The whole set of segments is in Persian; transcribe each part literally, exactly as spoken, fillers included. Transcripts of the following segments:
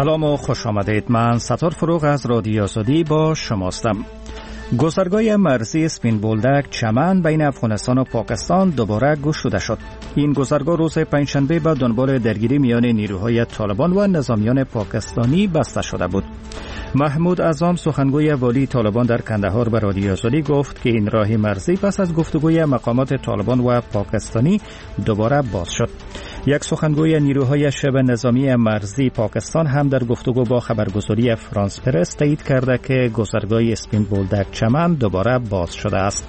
سلام و خوش آمدید. من ستار فروغ از رادیو آزادی با شماستم. گذرگاه مرزی سپین بولدک چمن بین افغانستان و پاکستان دوباره گشوده شد. این گذرگاه روز پنجشنبه به دنبال درگیری میان نیروهای طالبان و نظامیان پاکستانی بسته شده بود. محمود اعظم سخنگوی والی طالبان در کندهار به رادیو آزادی گفت که این راه مرزی پس از گفتگوی مقامات طالبان و پاکستانی دوباره باز شد. یک سخنگوی نیروهای شبه نظامی مرزی پاکستان هم در گفتگو با خبرگزاری فرانس پرس تایید کرده که گذرگاه اسپین بولدک چمن دوباره باز شده است.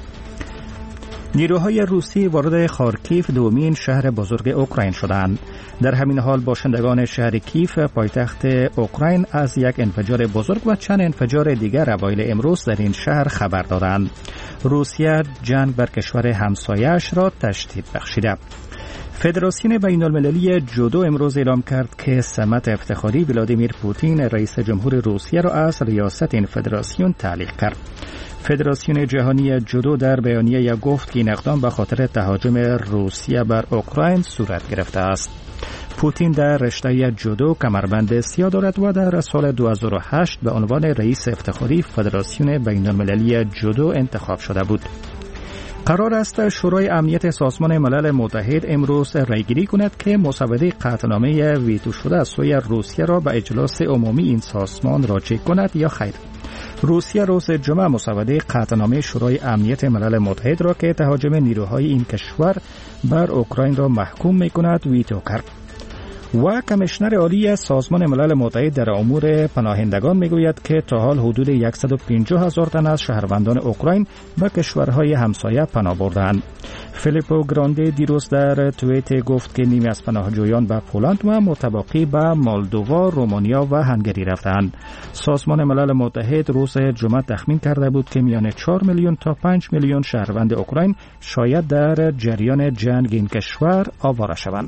نیروهای روسی وارد خارکیف دومین شهر بزرگ اوکراین شدند. در همین حال باشندگان شهر کیف پایتخت اوکراین از یک انفجار بزرگ و چند انفجار دیگر اوایل امروز در این شهر خبر دادند. روسیه جنگ بر کشور همسایه‌اش را تشدید بخشیده. فدراسیون بین المللی جودو امروز اعلام کرد که سمت افتخاری ولادیمیر پوتین رئیس جمهور روسیه را از ریاست این فدراسیون تعلیق کرد. فدراسیون جهانی جودو در بیانیه گفت که این اقدام به خاطر تهاجم روسیه بر اوکراین صورت گرفته است. پوتین در رشته جودو کمربند سیاه دارد و در سال دو هزار و هشت به عنوان رئیس افتخاری فدراسیون بین المللی جودو انتخاب شده بود. قرار است شورای امنیت سازمان ملل متحد امروز رایگیری کند که مسوده قطعنامه ویتو شده از سوی روسیه را به اجلاس عمومی این سازمان راجع کند یا خیر. روسیه روز جمعه مسوده قطعنامه شورای امنیت ملل متحد را که تهاجم نیروهای این کشور بر اوکراین را محکوم می‌کند ویتو کرد. و کمیشنر عالی سازمان ملل متحد در امور پناهندگان میگوید که تا حال حدود صد و پنجاه هزار تن از شهروندان اوکراین به کشورهای همسایه پناه بردند. فیلیپو گرانده دیروز در توییت گفت که نیمی از پناهجویان به پولند و متبقی به مولدووا، رومانیا و هنگری رفتند. سازمان ملل متحد روز جمعه تخمین کرده بود که میان چهار میلیون تا پنج میلیون شهروند اوکراین شاید در جریان جنگ این کشور آواره شوند.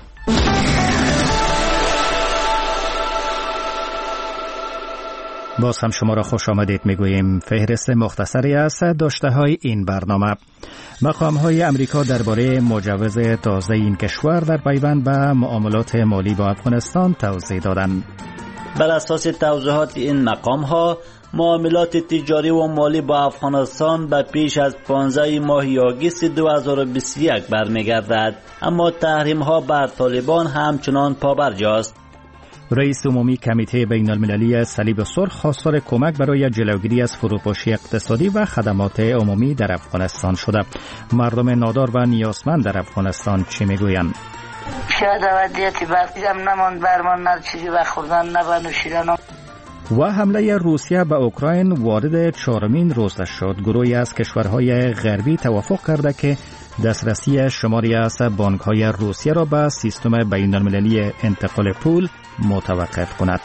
باز هم شما را خوش آمدید میگوییم. فهرست مختصری از داشته‌های این برنامه. مقام‌های امریکا درباره مجوز تازه این کشور در پیوند به معاملات مالی با افغانستان توضیح دادند. بر اساس توضیحات این مقام‌ها، معاملات تجاری و مالی با افغانستان به پیش از پانزده ماه آگوست دو هزار و بیست و یک برمیگردد، اما تحریم‌ها بر طالبان همچنان پابرجاست. رئیس عمومی کمیته بین المللی صلیب سرخ خواستار کمک برای جلوگیری از فروپاشی اقتصادی و خدمات عمومی در افغانستان شده. مردم نادار و نیازمند در افغانستان چی میگویند؟ شاید ودیتی برقیم نماند برمان نه چیزی و خوردن نه و نوشیدن. و حمله روسیه به اوکراین وارد چهارمین روز شد. گروهی از کشورهای غربی توافق کرده که دسترسی شماری از بانک‌های روسیه را به سیستم بین المللی انتقال پول متوقف کند.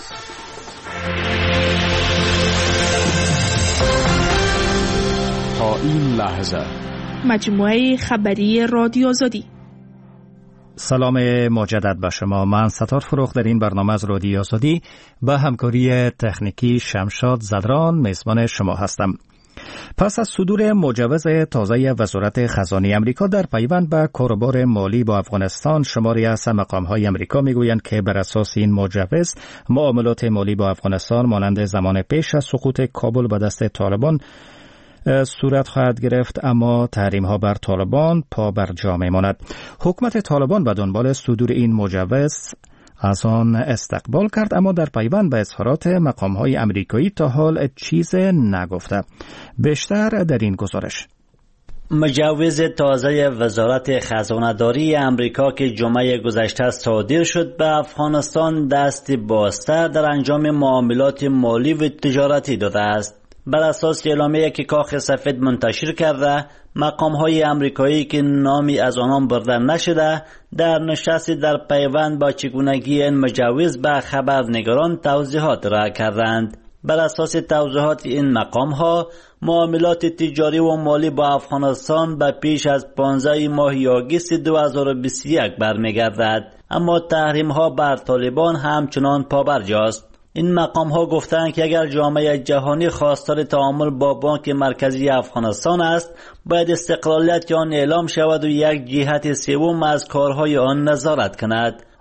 تا این لحظه مجموعه خبری رادیو آزادی. سلام مجدد به شما. من ستار فروغ در این برنامه از رادیو آزادی با همکاری تکنیکی شمشاد زدران میزبان شما هستم. پس از صدور مجوز تازه وزارت خزانه امریکا در پیوند به کاروبار مالی با افغانستان، شماری از مقام‌های امریکا میگویند که بر اساس این مجوز معاملات مالی با افغانستان مانند زمان پیش از سقوط کابل به دست طالبان صورت خواهد گرفت، اما تحریم‌ها بر طالبان پا بر جا میماند. حکومت طالبان به دنبال صدور این مجوز از آن استقبال کرد، اما در پیوند به اظهارات مقام‌های امریکایی تا حال چیز نگفته. بیشتر در این گزارش. مجوز تازه وزارت خزانه‌داری امریکا که جمعه گذشته صادر شد به افغانستان دست بازتر در انجام معاملات مالی و تجارتی داده است. بر اساس اعلامیه‌ای که کاخ سفید منتشر کرده، مقام‌های امریکایی که نامی از آنان برده نشده در نشست در پیوند با چگونگی این مجوز به خبرنگاران توضیحات را کردند. بر اساس توضیحات این مقام‌ها، معاملات تجاری و مالی با افغانستان به پیش از پانزده ماه آگوست دو هزار و بیست و یک برمیگردد، اما تحریم‌ها بر طالبان همچنان پابرجاست. این مقام ها گفتند که اگر جامعه جهانی خواستار تعامل با بانک مرکزی افغانستان است، باید استقلالیت آن اعلام شود و یک جهت سوم از کارهای آن نظارت کند.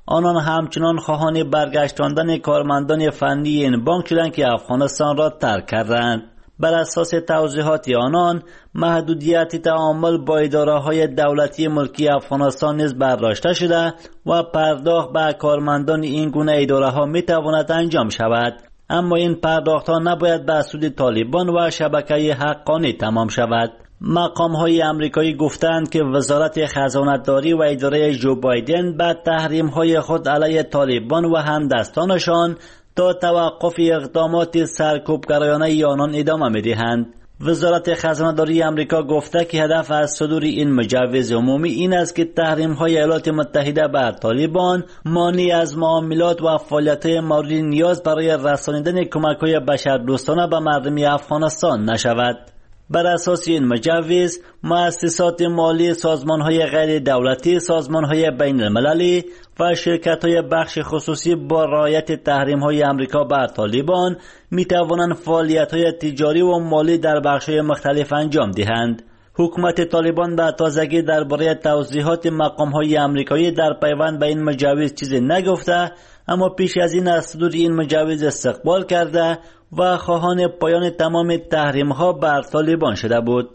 آنان همچنان خواهان برگشتاندن کارمندان فنی این بانک شدند که افغانستان را ترک کردند. بر اساس توضیحات آنان، محدودیت تعامل با اداره‌های دولتی ملکی افغانستان نیز برداشته شده و پرداخت به کارمندان این گونه اداره‌ها می‌تواند انجام شود، اما این پرداخت‌ها نباید به سود طالبان و شبکه حقانی تمام شود. مقام‌های آمریکایی گفتند که وزارت خزانتداری و اداره جو بایدن به تحریم‌های خود علیه طالبان و همدستانشان تا توقف اقدامات سرکوبگرایانه آنان ادامه می‌دهند. وزارت خزانه‌داری آمریکا گفته که هدف از صدور این مجوز عمومی این است که تحریم‌های ایالات متحده بر طالبان مانع از معاملات و فعالیت‌های مورد نیاز برای رسانیدن کمک‌های بشردوستانه به مردم افغانستان نشود. بر اساس این مجوز، مؤسسات مالی، سازمان‌های غیر دولتی، سازمان‌های بین المللی و شرکت‌های بخش خصوصی با رعایت تحریم‌های آمریکا بر طالبان می‌توانند فعالیت‌های تجاری و مالی در بخش‌های مختلف انجام دهند. حکومت طالبان به تازگی درباره توضیحات مقام‌های آمریکایی در پیوند به این مجوز چیزی نگفته، اما پیش از این از صدور این مجوز استقبال کرده و خواهان پایان تمام تحریم‌ها بر طالبان شده بود.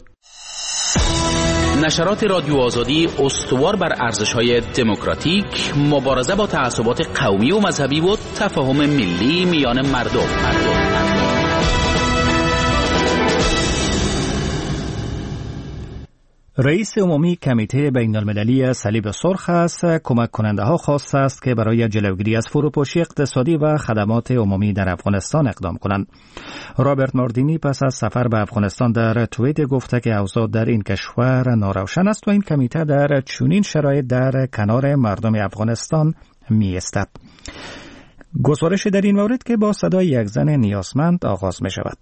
نشرات رادیو آزادی استوار بر ارزش‌های دموکراتیک، مبارزه با تعصبات قومی و مذهبی و تفاهم ملی میان مردم. مردم. رئیس عمومی کمیته بین المللی صلیب سرخ است کمک کننده ها خواسته است که برای جلوگیری از فروپاشی اقتصادی و خدمات عمومی در افغانستان اقدام کنند. رابرت ماردینی پس از سفر به افغانستان در توییت گفته که اوضاع در این کشور ناروشن است و این کمیته در چنین شرایط در کنار مردم افغانستان می ایستد. گزارش در این مورد که با صدای یک زن نیازمند آغاز می شود.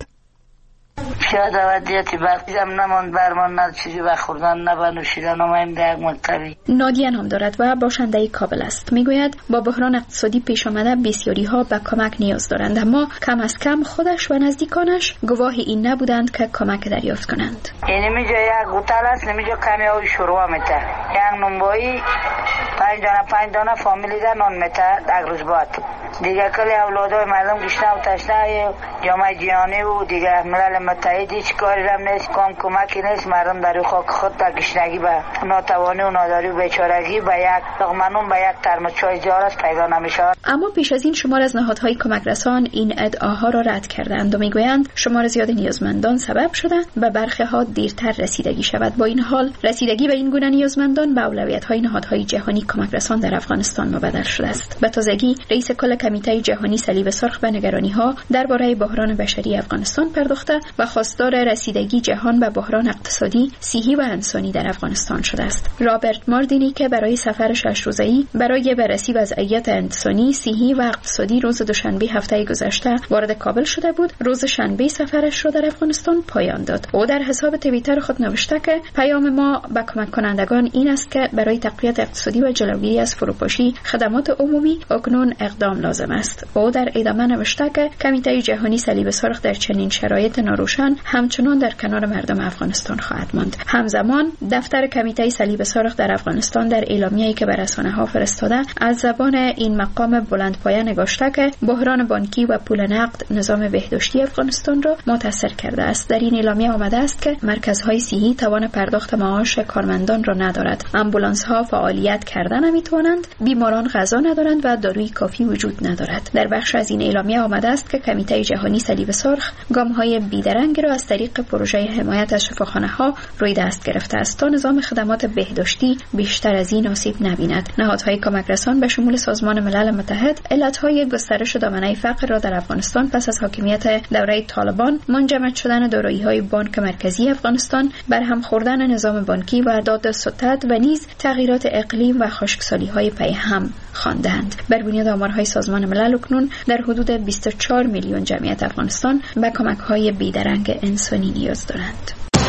شاید ودیتی بقیدم نماند برمان ند چیزی و خوردن نه نوشیدن و این در یک ملتوی. نادیه نام دارد و باشنده کابل است. میگوید با بحران اقتصادی پیش آمده بسیاری ها به کمک نیاز دارند، اما کم از کم خودش و نزدیکانش گواه این نبودند که کمک دریافت کنند. اینی میجا یک گوتل است، نمیجا کمی های شروع میته یک نمبایی پنج دانه پنج دانه فامیلی در نان میته یک روز بعد دیگه کلی اولادای مردم گشنه و تشنه جامعه جهانی و دیگه ملل متحد هیچ کاری هم نیست، کم کمکی نیست. مردم در خاک خود در گشنگی به ناتوانی و ناداری و بیچارگی به یک لقمه به یک ترمس چای جار است پیدا نمیشه. اما پیش از این شمار از نهادهای کمک رسان این ادعاها را رد کردند و میگویند شمار زیاد نیازمندان سبب شده به برخی ها دیرتر رسیدگی شود. با این حال رسیدگی به این گونه نیازمندان به اولویت‌های نهادهای جهانی کمک رسان در افغانستان مبدل شده است. به تازگی رئیس کل کمیته جهانی صلیب سرخ به نگرانی‌ها درباره بحران بشری افغانستان پرداخته و خواستار رسیدگی جهان به بحران اقتصادی، صحی و انسانی در افغانستان شده است. رابرت ماردینی که برای سفر شش روزه‌ای برای بررسی وضعیت انسانی، صحی و اقتصادی روز دوشنبه هفته گذشته وارد کابل شده بود، روز شنبه سفرش را در افغانستان پایان داد. او در حساب توییتر خود نوشته که پیام ما به کمک کنندگان این است که برای تقویت اقتصادی و جلوگیری از فروپاشی خدمات عمومی اکنون اقدام لازم است. او در ادامه نوشته که کمیته جهانی صلیب سرخ در چنین شرایط ناروشن همچنان در کنار مردم افغانستان خواهد ماند. همزمان دفتر کمیته صلیب سرخ در افغانستان در اعلامیه‌ای که به رسانه‌ها فرستاده از زبان این مقام بلندپایه نگاشته که بحران بانکی و پول نقد نظام بهداشتی افغانستان را متاثر کرده است. در این اعلامیه آمده است که مرکزهای صحی توان پرداخت معاش کارمندان را ندارد، آمبولانس‌ها فعالیت کردن نمی‌توانند، بیماران غذا ندارند و داروی کافی وجود ندارد. در بخش از این اعلامیه آمده است که کمیته جهانی صلیب سرخ گام‌های بیدرنگ را از طریق پروژه حمایت از شفاخانه‌ها روی دست گرفته است تا نظام خدمات بهداشتی بیشتر از این آسیب نبیند. نهادهای کمک رسان به شمول سازمان ملل متحد علتهای گسترش دامنه فقر را در افغانستان پس از حاکمیت دوره طالبان، منجمد شدن دارایی‌های بانک مرکزی افغانستان، برهم خوردن نظام بانکی و داد ستد و نیز تغییرات اقلیم و خشکسالی‌های پیهم خواندند. بر بنیاد آمارهای سازمان ملل اکنون در حدود بیست و چهار میلیون جمعیت افغانستان به کمک‌های بیدرنگ انسانی نیاز دارند.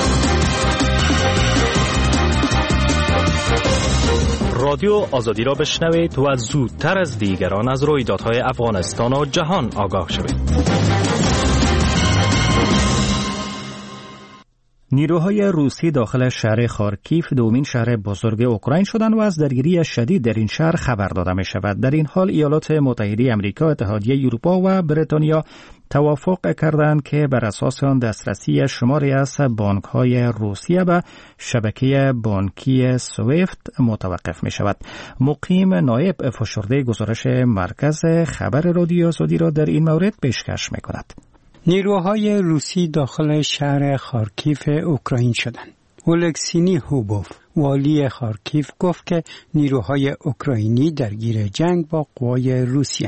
رادیو آزادی را بشنوید و زودتر از دیگران از رویدادهای افغانستان و جهان آگاه شوید. نیروهای روسی داخل شهر خارکیف دومین شهر بزرگ اوکراین شدند و از درگیری شدید در این شهر خبر داده می شود. در این حال ایالات متحده آمریکا، اتحادیه اروپا و بریتانیا توافق کردند که بر اساس آن دسترسی شماری از بانک‌های روسیه به شبکه بانکی سویفت متوقف می شود. مقیم نایب فشرده گزارش مرکز خبر رادیو آزادی را در این مورد پیشکش می کند. نیروهای روسی داخل شهر خارکیف اوکراین شدند. اولکسینی هوبوف، والی خارکیف، گفت که نیروهای اوکراینی درگیر جنگ با قوای روسیه.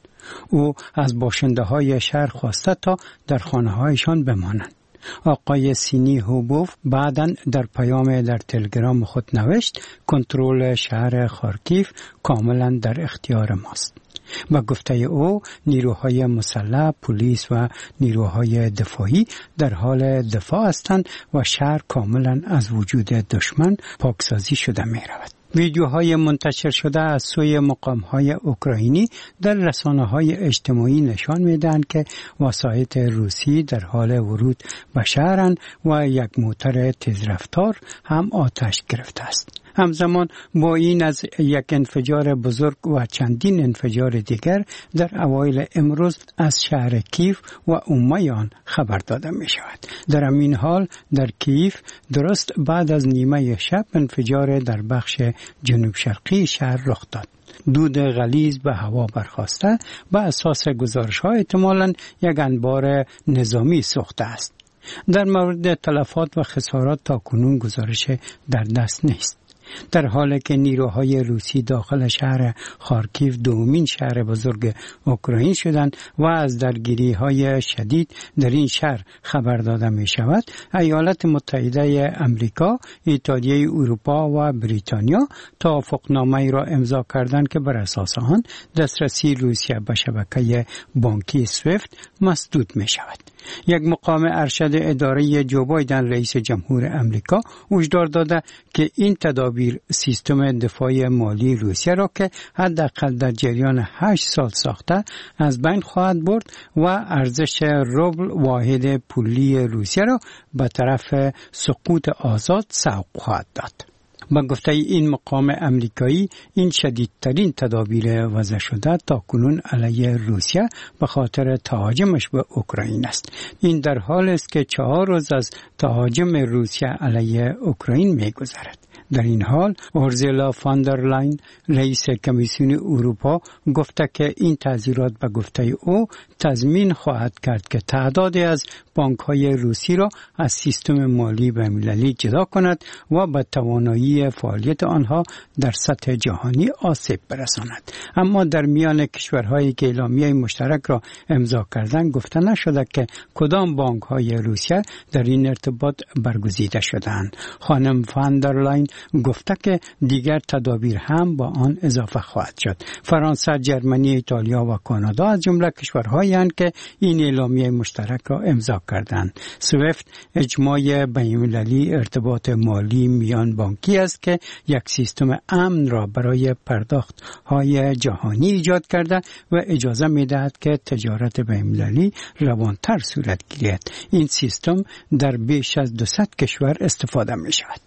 او از باشنده‌های شهر خواسته تا در خانه‌هایشان بمانند. آقای سینی هوبوف بعداً در پیام در تلگرام خود نوشت کنترل شهر خارکیف کاملاً در اختیار ماست. با گفته او نیروهای مسلح، پلیس و نیروهای دفاعی در حال دفاع هستند و شهر کاملا از وجود دشمن پاکسازی شده می رود. ویدیوهای منتشر شده از سوی مقام‌های اوکراینی در رسانه‌های اجتماعی نشان می‌دهند که وسایط روسی در حال ورود به شهرند و یک موتور تیزرفتار هم آتش گرفته است. همزمان با این از یک انفجار بزرگ و چندین انفجار دیگر در اوایل امروز از شهر کیف و عمومی آن خبر داده می شود. در همین حال در کیف درست بعد از نیمه شب انفجار در بخش جنوب شرقی شهر رخ داد. دود غلیظ به هوا برخاسته و اساس گزارش‌ها احتمالاً یک انبار نظامی سوخته است. در مورد تلفات و خسارات تا کنون گزارش در دست نیست. در حالی که نیروهای روسی داخل شهر خارکیف دومین شهر بزرگ اوکراین شدند و از درگیری‌های شدید در این شهر خبر داده می شود، ایالات متحده آمریکا، اتحادیه اروپا و بریتانیا توافقنامه‌ای را امضا کردند که بر اساس آن دسترسی روسیه به شبکه بانکی سویفت مسدود می شود. یک مقام ارشد اداره جو بایدن رئیس جمهور آمریکا هشدار داده که این تدابیر سیستم دفاعی مالی روسیه را که حداقل در جریان هشت سال ساخته از بین خواهد برد و ارزش روبل واحد پولی روسیه را به طرف سقوط آزاد سوق خواهد داد. با گفته این مقام امریکایی این شدیدترین تدابیر وضع شده تا کنون علیه روسیه به خاطر تهاجمش به اوکراین است. این در حالی است که چهار روز از تهاجم روسیه علیه اوکراین می‌گذرد. در این حال اورزولا فان در لاین رئیس کمیسیون اروپا گفته که این تعزیرات به گفته او تضمین خواهد کرد که تعدادی از بانک‌های روسی را از سیستم مالی بین‌المللی جدا کند و به توانایی فعالیت آنها در سطح جهانی آسیب برساند. اما در میان کشورهایی که اعلامیه مشترک را امضا کردند گفته نشده که کدام بانک‌های روسیه در این ارتباط برگزیده شدند. خانم فان در لاین گفته که دیگر تدابیر هم با آن اضافه خواهد شد. فرانسه، جرمنی، ایتالیا و کانادا از جمله کشورهایی هستند که این اعلامیه مشترک را امضا کردند. سویفت اجماع بین‌المللی ارتباط مالی میان بانکی است که یک سیستم امن را برای پرداخت‌های جهانی ایجاد کرده و اجازه می‌دهد که تجارت بین‌المللی روانتر صورت گیرد. این سیستم در بیش از دویست کشور استفاده می‌شود.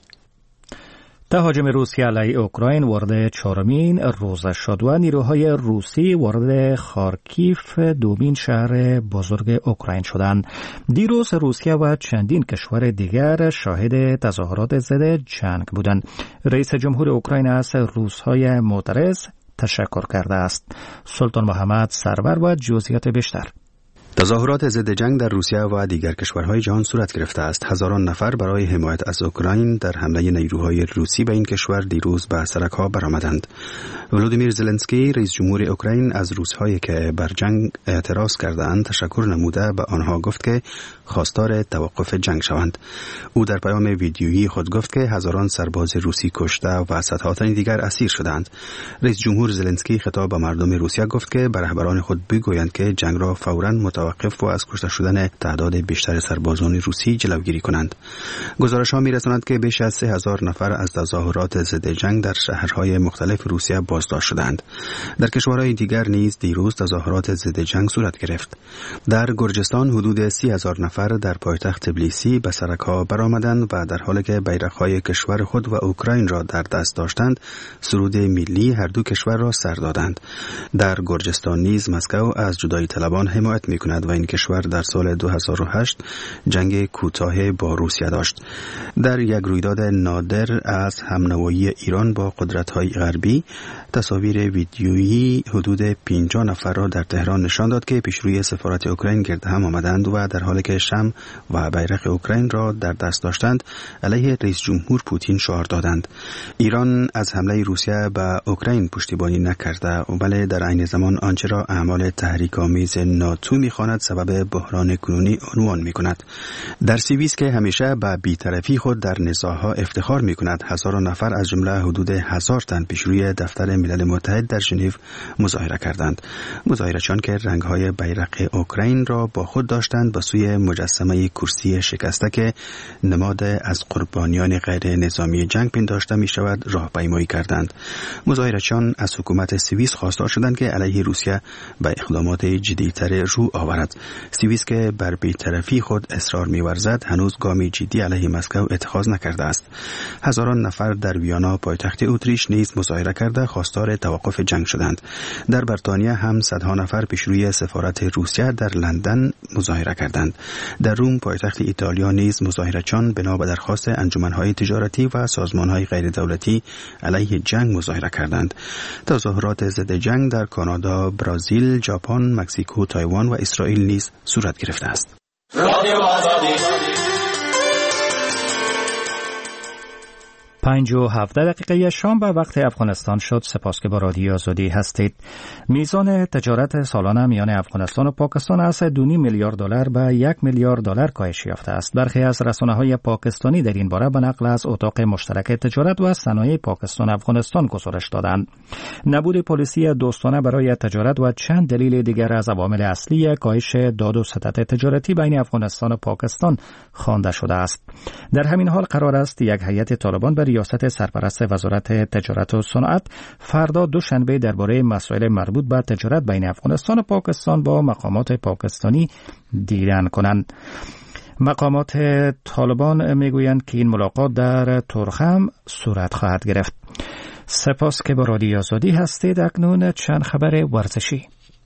تهاجم روسیه علیه اوکراین وارد چهارمین روز شد و نیروهای روسی وارد خارکیف دومین شهر بزرگ اوکراین شدند. دیروز روسیه و چندین کشور دیگر شاهد تظاهرات ضد جنگ بودند. رئیس جمهور اوکراین از روس‌های معترض تشکر کرده است. سلطان محمد سرور و جزئیات بیشتر. تظاهرات ضد جنگ در روسیه و دیگر کشورهای جهان صورت گرفته است. هزاران نفر برای حمایت از اوکراین در حمله نیروهای روسی به این کشور دیروز به سرک‌ها برآمدند. ولودیمیر زلنسکی رئیس جمهور اوکراین از روس‌هایی که بر جنگ اعتراض کردند تشکر نموده به آنها گفت که خواستار توقف جنگ شوند. او در پیام ویدیویی خود گفت که هزاران سرباز روسی کشته و صدها تن دیگر اسیر شدند. رئیس جمهور زلنسکی خطاب به مردم روسیه گفت که به رهبران خود بگویند که جنگ را فوراً متوقف متوقف و از کشته شدن تعداد بیشتر سربازان روسی جلوگیری کنند. گزارش‌ها می‌رساند که بیش از سه هزار نفر از تظاهرات ضد جنگ در شهرهای مختلف روسیه بازداشت شدند. در کشورهای دیگر نیز دیروز تظاهرات ضد جنگ صورت گرفت. در گرجستان حدود سی هزار نفر در پایتخت تبلیسی به سرک‌ها برآمدند و در حالی که بیرق‌های کشور خود و اوکراین را در دست داشتند، سرود ملی هر دو کشور را سر دادند. در گرجستان نیز مسکو از جدایی طلبان حمایت می‌کند و این کشور در سال دو هزار و هشت جنگ کوتاه با روسیه داشت. در یک رویداد نادر از همنوایی ایران با قدرت‌های غربی، تصاویر ویدیویی حدود پنجاه نفر را در تهران نشان داد که پیشروی سفارت اوکراین گرد هم آمدند و در حالی که شمع و بیرق اوکراین را در دست داشتند علیه رئیس جمهور پوتین شعار دادند. ایران از حمله روسیه به اوکراین پشتیبانی نکرده ولی در عین زمان آنچه را اعمال تحریک‌آمیز ناتو می‌خواند سبب بحران کنونی عنوان می‌کند. در سوئیس که همیشه به بی‌طرفی خود در نزاع‌ها افتخار می‌کند، هزاران نفر از جمله حدود هزار تن پیشروی دفتر ملل متحد در ژنو مظاهره کردند. مظاهره‌چیان که رنگ‌های بیرق اوکراین را با خود داشتند به سوی مجسمه کرسی شکسته که نماد از قربانیان غیر نظامی جنگ پنداشته می‌شود راهپیمایی کردند. مظاهره‌چیان از حکومت سوئیس خواستار شدند که علیه روسیه به اقدامات جدی‌تر رو آورد. سوئیس که بر بی‌طرفی خود اصرار می‌ورزد هنوز گامی جدی علیه مسکو اتخاذ نکرده است. هزاران نفر در ویانا پایتخت اتریش نیز مظاهره کرده خواستار توقف جنگ شدند. در بریتانیا هم صدها نفر پیشروی سفارت روسیه در لندن مظاهره کردند. در روم پایتخت ایتالیا نیز مظاهره‌چیان بنا به درخواست انجمن‌های تجارتی و سازمان‌های غیر دولتی علیه جنگ مظاهره کردند. تظاهرات ضد جنگ در کانادا، برزیل، ژاپن، مکزیکو، تایوان و اسرائیل نیز صورت گرفته است. رادیو آزادی پنج و هفده دقیقه شام به وقت افغانستان شد. سپاس که با رادیو آزادی هستید. میزان تجارت سالانه میان افغانستان و پاکستان از دو و نیم میلیارد دلار به یک میلیارد دلار کاهش یافته است. برخی از رسانه‌های پاکستانی در این باره به نقل از اتاق مشترک تجارت و صنایع پاکستان افغانستان گزارش دادند. نبود پالیسی دوستانه برای تجارت و چند دلیل دیگر از عوامل اصلی کاهش داد و ستد تجارتی بین افغانستان و پاکستان خوانده شده است. در همین حال قرار است یک هیئت طالبان به ریاست سرپرست وزارت تجارت و صنعت فردا دوشنبه درباره مسائل مربوط به تجارت بین افغانستان و پاکستان با مقامات پاکستانی دیدن کنند. مقامات طالبان میگویند که این ملاقات در تورخم صورت خواهد گرفت. سپاس که با رادیو آزادی هستید. اکنون چند خبر ورزشی.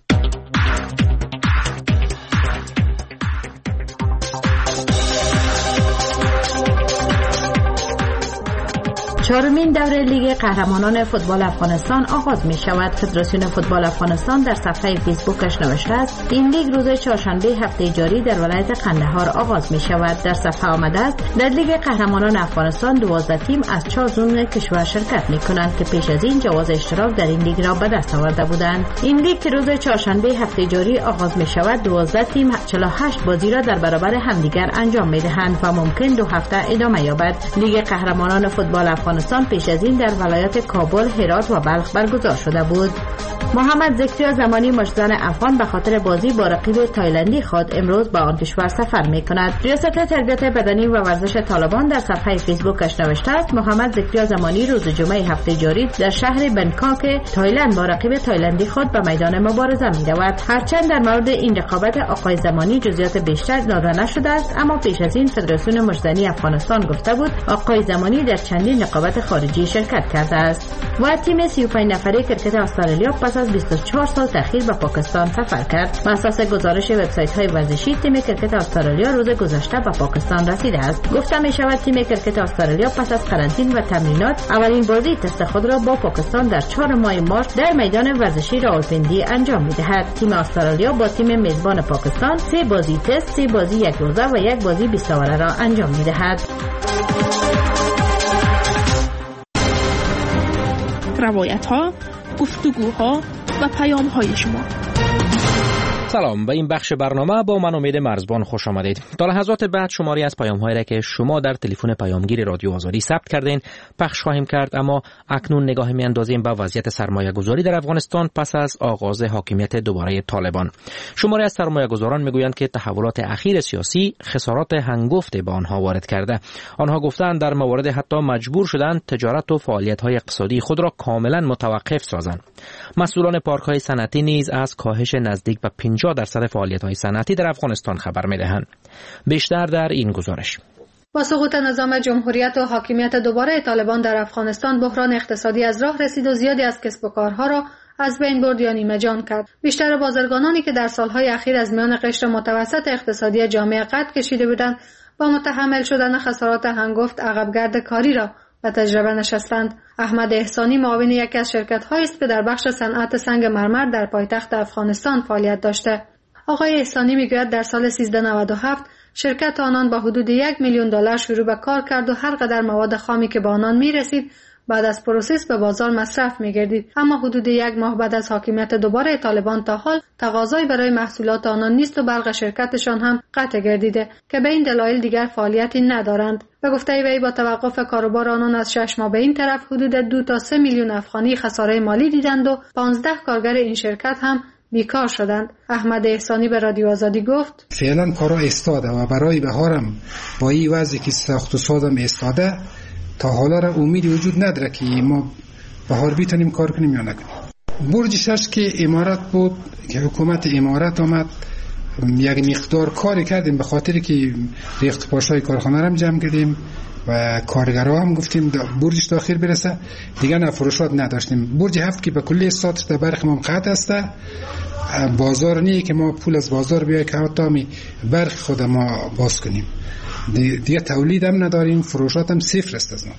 چهارمین دوره لیگ قهرمانان فوتبال افغانستان آغاز می شود. فدراسیون فوتبال افغانستان در صفحه فیسبوکش نوشته است این لیگ روز چهارشنبه هفته جاری در ولایت قندهار آغاز می شود. در صفحه آمده است در لیگ قهرمانان افغانستان دوازده تیم از چهار زون کشور شرکت می کنند که پیش از این جواز اشتراک در این لیگ را به دست آورده بودند. این لیگ که روز چهارشنبه هفته جاری آغاز می شود دوازده تیم چهل و هشت بازی را در برابر همدیگر انجام می دهند و ممکن دو هفته ادامه یابد. لیگ قهرمانان فوتبال افغانستان پیش از این در ولایت کابل، هرات و بلخ برگزار شده بود. محمد ذکریا زمانی مشتزن افغان به خاطر بازی با رقیب تایلندی خود امروز به آن کشور سفر می کند. ریاست تربیت بدنی و ورزش طالبان در صفحه فیسبوکش نوشته است محمد ذکریا زمانی روز جمعه هفته جاری در شهر بنکاک تایلند با رقیب تایلندی خود به میدان مبارزه می رود. هرچند در مورد این رقابت آقای زمانی جزئیات بیشتر داده نشده است، اما پیش از این فدراسیون مشتزنی افغانستان گفته بود آقای زمانی در چندین رقابت خارجی شرکت کرده است. و تیم سی و پنج نفره کرکت استرالیا پس از بیست و چهار سال تأخیر به پاکستان سفر کرد. بر اساس گزارش وبسایت‌های ورزشی تیم کرکت استرالیا روز گذشته به پاکستان رسیده است. گفته می شود تیم کرکت استرالیا پس از قرنطینه و تمرینات اولین بازی تست خود را با پاکستان در چهارم ماه مارس در میدان ورزشی راولپیندی انجام می دهد. تیم استرالیا با تیم میزبان پاکستان سه بازی تست، سه بازی یک روزه و یک بازی بیست اوره را انجام می دهد. روایت ها، گفتگوها و پیام های شما. سلام، به این بخش برنامه با من امید مرزبان خوش آمدید. تا لحظات بعد شماری از پیام‌هایی را که شما در تلفن پیامگیر رادیو آزادی ثبت کردین پخش خواهیم کرد، اما اکنون نگاه می‌اندازیم به وضعیت سرمایه‌گذاری در افغانستان پس از آغاز حاکمیت دوباره طالبان. شماری از سرمایه‌گذاران می‌گویند که تحولات اخیر سیاسی خسارات هنگفت به آنها وارد کرده. آنها گفتند در موارد حتی مجبور شدند تجارت و فعالیت‌های اقتصادی خود را کاملا متوقف سازند. مسئولان پارک‌های صنعتی نیز از کاهش نزدیک به پنجاه درصد فعالیت‌های صنعتی در افغانستان خبر می‌دهند. بیشتر در این گزارش. با سقوط نظام جمهوریت و حاکمیت دوباره طالبان در افغانستان، بحران اقتصادی از راه رسید و زیادی از کسب و کارها را از بین برد یا نیمه جان کرد. بیشتر بازرگانانی که در سالهای اخیر از میان قشر متوسط اقتصادی جامعه قد کشیده بودند، با متحمل شدن خسارات هنگفت عقبگرد کاری را به تجربه نشستند. احمد احسانی معاون یکی از شرکت‌هایی است که در بخش صنعت سنگ مرمر در پایتخت افغانستان فعالیت داشته. آقای احسانی میگوید در سال سیزده نود و هفت شرکت آنان با حدود یک میلیون دلار شروع به کار کرد و هر قدر مواد خامی که به آنان میرسید بعد از پروسس به بازار مصرف می‌گردید. اما حدود یک ماه بعد از حاکمیت دوباره طالبان تا حال تقاضایی برای محصولات آنان نیست و برق شرکتشان هم قطع گردیده که به این دلایل دیگر فعالیتی ندارند. به گفته وی با توقف کاروبار آنان از شش ماه به این طرف حدود دو تا سه میلیون افغانی خساره مالی دیدند و پانزده کارگر این شرکت هم بیکار شدند. احمد احسانی به رادیو آزادی گفت فعلا کارا ایستاده و برای بهارم با این وضعی که ساخت و سازم ایستاده تا حالا را امیدی وجود نداره که ما بهار بیتونیم کار کنیم یا نکنیم. برج شش که امارات بود که حکومت امارات آمد یک مقدار کاری کردیم به خاطر که ریخت پاشای کارخانه را جمع کردیم و کارگرها هم گفتیم برجش تا آخر برسه، دیگه نه فروشات نداشتیم. برج هفت که به کلی ساعت در برق ما قطع است، بازار نیه که ما پول از بازار بیای که حتی می برق خود ما باز کنیم، دیگه تولید هم نداریم، فروشات هم صفر است از ما.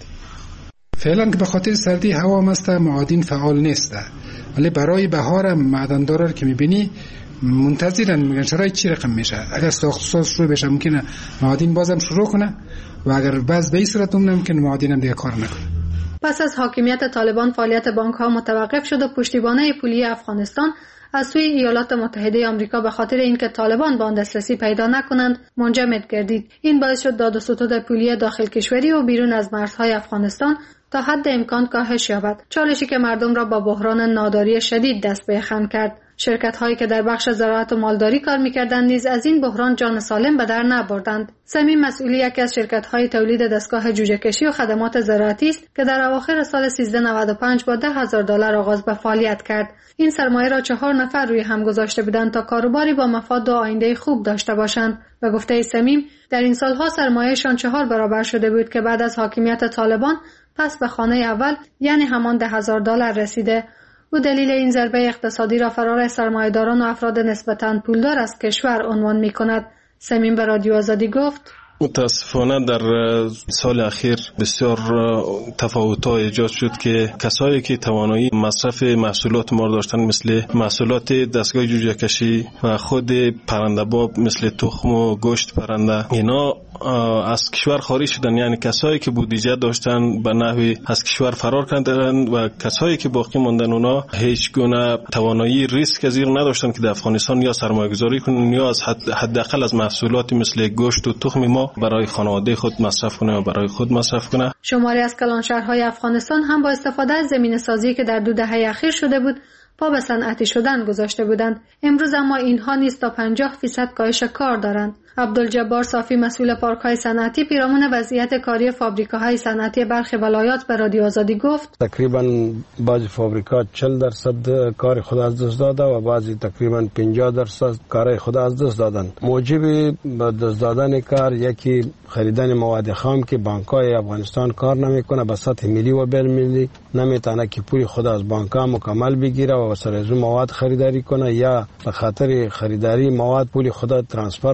فعلا که به خاطر سردی هوا مست معادن فعال نیست، ولی برای بهار هم معدندارا که میبینی منتظرن، میگن شرایط چی رقم میشه. اگر ساخت ساز شروع بشه ممکنه معادن بازم شروع کنه و اگر باز به این صورت ممکنه معادن هم دیگه کار نکنه. پس از حاکمیت طالبان فعالیت بانک ها متوقف شد و پشتیبانی پولی افغانستان از سوی ایالات متحده آمریکا به خاطر اینکه طالبان به آن دسترسی پیدا نکنند منجمد گردید. این باعث شد داد و ستد پولی داخل کشوری و بیرون از مرزهای افغانستان تا حد امکان کاهش یابد، چالشی که مردم را با بحران ناداری شدید دست به یخن کرد. شرکت هایی که در بخش زراعت و مالداری کار می‌کردند نیز از این بحران جان سالم به در نبردند. سمیم مسئولی یکی از شرکت های تولید دستگاه جوجه کشی و خدمات زراعتی است که در اواخر سال سیزده نود و پنج با ده هزار دلار آغاز به فعالیت کرد. این سرمایه را چهار نفر روی هم گذاشته بودند تا کاروباری با مفاد و آینده خوب داشته باشند. به گفته سمیم در این سالها سرمایه‌شان چهار برابر شده بود که بعد از حاکمیت طالبان پس به خانه اول یعنی همان ده هزار دلار رسیده. او دلیل این ضربه اقتصادی را فرار سرمایه‌داران و افراد نسبتاً پولدار از کشور عنوان می‌کند. سمیم به رادیو آزادی گفت متاسفانه در سال اخیر بسیار تفاوت‌ها ایجاد شد که کسایی که توانایی مصرف محصولات ما داشتن مثل محصولات دستگاه جوجه کشی و خود پرنده باب مثل تخم و گوشت پرنده اینا از کشور خارج شدن، یعنی کسایی که بودجه داشتن به نحوی از کشور فرار کردند و کسایی که باقی ماندن اونا هیچ گونه توانایی ریسک پذیر نداشتن که در افغانستان یا سرمایه‌گذاری کنن یا از حداقل از محصولات مثل گوشت و تخم ما برای خانواده خود مصرف کنه و برای خود مصرف کنه. شماری از کلانشهرهای افغانستان هم با استفاده از زمین سازی که در دو دهه اخیر شده بود پا به صنعتی شدن گذاشته بودند. امروز اما اینها نیز تا پنجاه درصد کاهش کار دارند. عبدالجبار صافی مسئول پارک‌های صنعتی پیرامون وضعیت کاری فابریکاهای صنعتی برخی ولایات به رادیو آزادی گفت تقریبا بعضی فابریکات چهل درصد کار خود از دست داده و بعضی تقریبا پنجاه درصد کار خود از دست دادند. موجب دست دادن کار یکی خریدن مواد خام که بانک‌های افغانستان کار نمی‌کنه، به سطح ملی و بین المللی نمیتونه که پول خود از بانک‌ها مکمل بگیره و سر از مواد خریداری کنه یا به خاطر خریداری مواد پول خود ترانسفر بکنه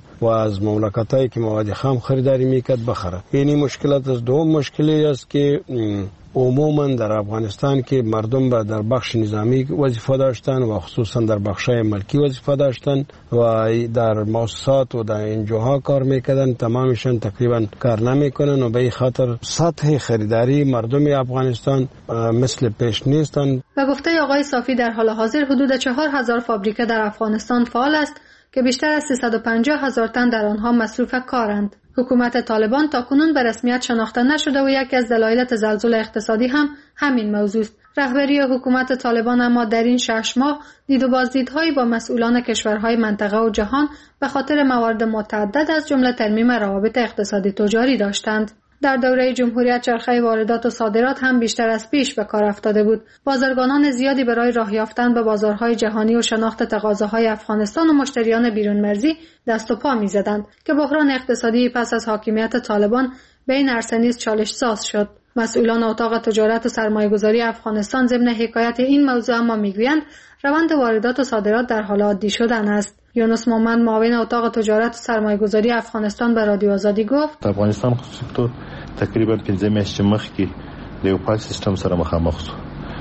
و از مملکتایی که مواد خام خریداری میکرد بخره. این مشکلات از دوم مشکلی است که عموما در افغانستان که مردم با در بخش نظامی وظیفه داشتن و خصوصا در بخشای ملکی وظیفه داشتن و در مؤسسات و در انجوها کار میکردن، تمامشان تقریبا کار نمیکنن و به این خاطر سطح خریداری مردم افغانستان مثل پیش نیستن. به گفته آقای صافی در حال حاضر حدود چهار هزار فابریکه در افغانستان فعال است که بیشتر از سیصد و پنجاه هزار تن در آنها مصروف کارند. حکومت طالبان تاکنون به رسمیت شناخته نشده و یکی از دلایل تزلزل اقتصادی هم همین موضوع است. رهبری حکومت طالبان اما در این شش ماه دید و بازدیدهایی با مسئولان کشورهای منطقه و جهان به خاطر موارد متعدد از جمله ترمیم روابط اقتصادی تجاری داشتند. در دوره جمهوریت چرخه واردات و صادرات هم بیشتر از پیش به کار افتاده بود. بازرگانان زیادی برای راه یافتن به بازارهای جهانی و شناخت تقاضاهای افغانستان و مشتریان بیرون مرزی دست و پا می‌زدند که بحران اقتصادی پس از حاکمیت طالبان به این عرصه نیز چالش ساز شد. مسئولان اتاق تجارت و سرمایه‌گذاری افغانستان ضمن حکایت این موضوع اما میگویند روند واردات و صادرات در حال عادی شدن است. یونس مومند معاون اتاق تجارت و سرمایه‌گذاری افغانستان به رادیو آزادی گفت افغانستان سکتور تقریبا پنځه میاشتې مخکې د یو فعال سیستم سره مخامخ شو.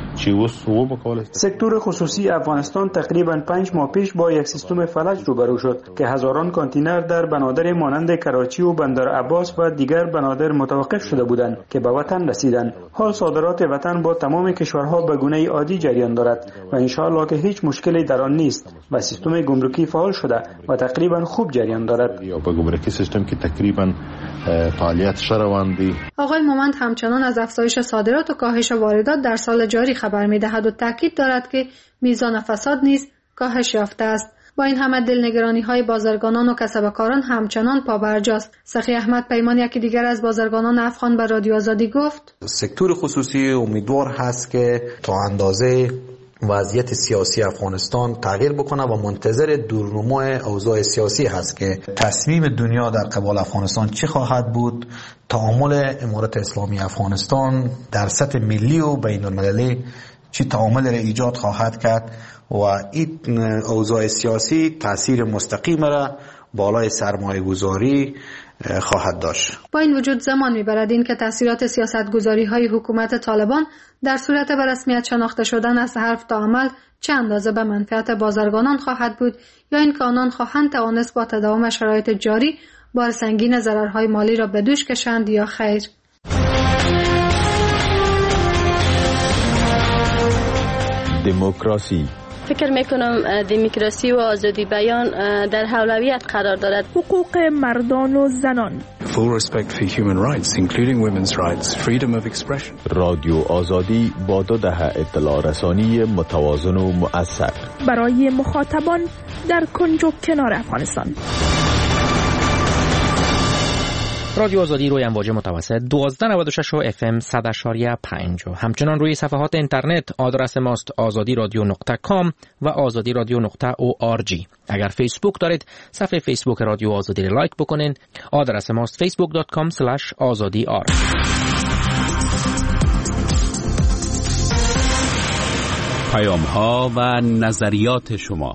سکتور خصوصی افغانستان تقریبا پنج ماه پیش با یک سیستم فلج روبرو شد که هزاران کانتینر در بنادر مانند کراچی و بندر عباس و دیگر بنادر متوقف شده بودند که به وطن رسیدند. حال صادرات وطن با تمام کشورها به گونه عادی جریان دارد و ان شاء الله که هیچ مشکلی در آن نیست و سیستم گمرکی فعال شده و تقریبا خوب جریان دارد. یا با گمرکی سیستم که تقریبا فعالیت روان دی. آقای مومند همچنان از افزایش صادرات و کاهش واردات در سال جاری خبر می‌دهد و تاکید دارد که میزان فساد نیز کاهش یافته است. با این همه دلنگرانی‌های بازرگانان و کسبکاران همچنان پابرجاست. سخی احمد پیمان یکی دیگر از بازرگانان افغان به رادیو آزادی گفت سکتور خصوصی امیدوار هست که تا اندازه وضعیت سیاسی افغانستان تغییر بکنه و منتظر دورنمای اوضاع سیاسی هست که تصمیم دنیا در قبال افغانستان چه خواهد بود، تعامل امارت اسلامی افغانستان در سطح ملی و بین المللی چه تعامل را ایجاد خواهد کرد و این اوضاع سیاسی تاثیر مستقیم را بالای سرمایه گذاری خواهد داشت. با این وجود زمان میبرد این که تاثیرات سیاستگذاری های حکومت طالبان در صورت به رسمیت شناخته شدن از حرف تا عمل چه اندازه به منفعت بازرگانان خواهد بود یا این که آنان خواهند توانست با تداوم شرایط جاری بار سنگین ضررهای مالی را به دوش کشند یا خیر. دموکراسی فکر میکنم دموکراسی و آزادی بیان در اولویت قرار دارد. حقوق مردان و زنان. Full respect for human rights including women's rights, freedom of expression. رادیو آزادی با دو دهه اطلاع رسانی متوازن و مؤثر برای مخاطبان در کنج و کنار افغانستان. رادیو آزادی روی امواج متوسط دوازده نود و شش و اف ام صد اشاریه پنج. همچنان روی صفحات اینترنت آدرس ماست آزادی رادیو نقطه کام و آزادی رادیو نقطه او آر جی. اگر فیسبوک دارید صفحه فیسبوک رادیو آزادی را لایک بکنین. آدرس ماست فیسبوک دات کام اسلش آزادی آر. پیام ها و نظریات شما.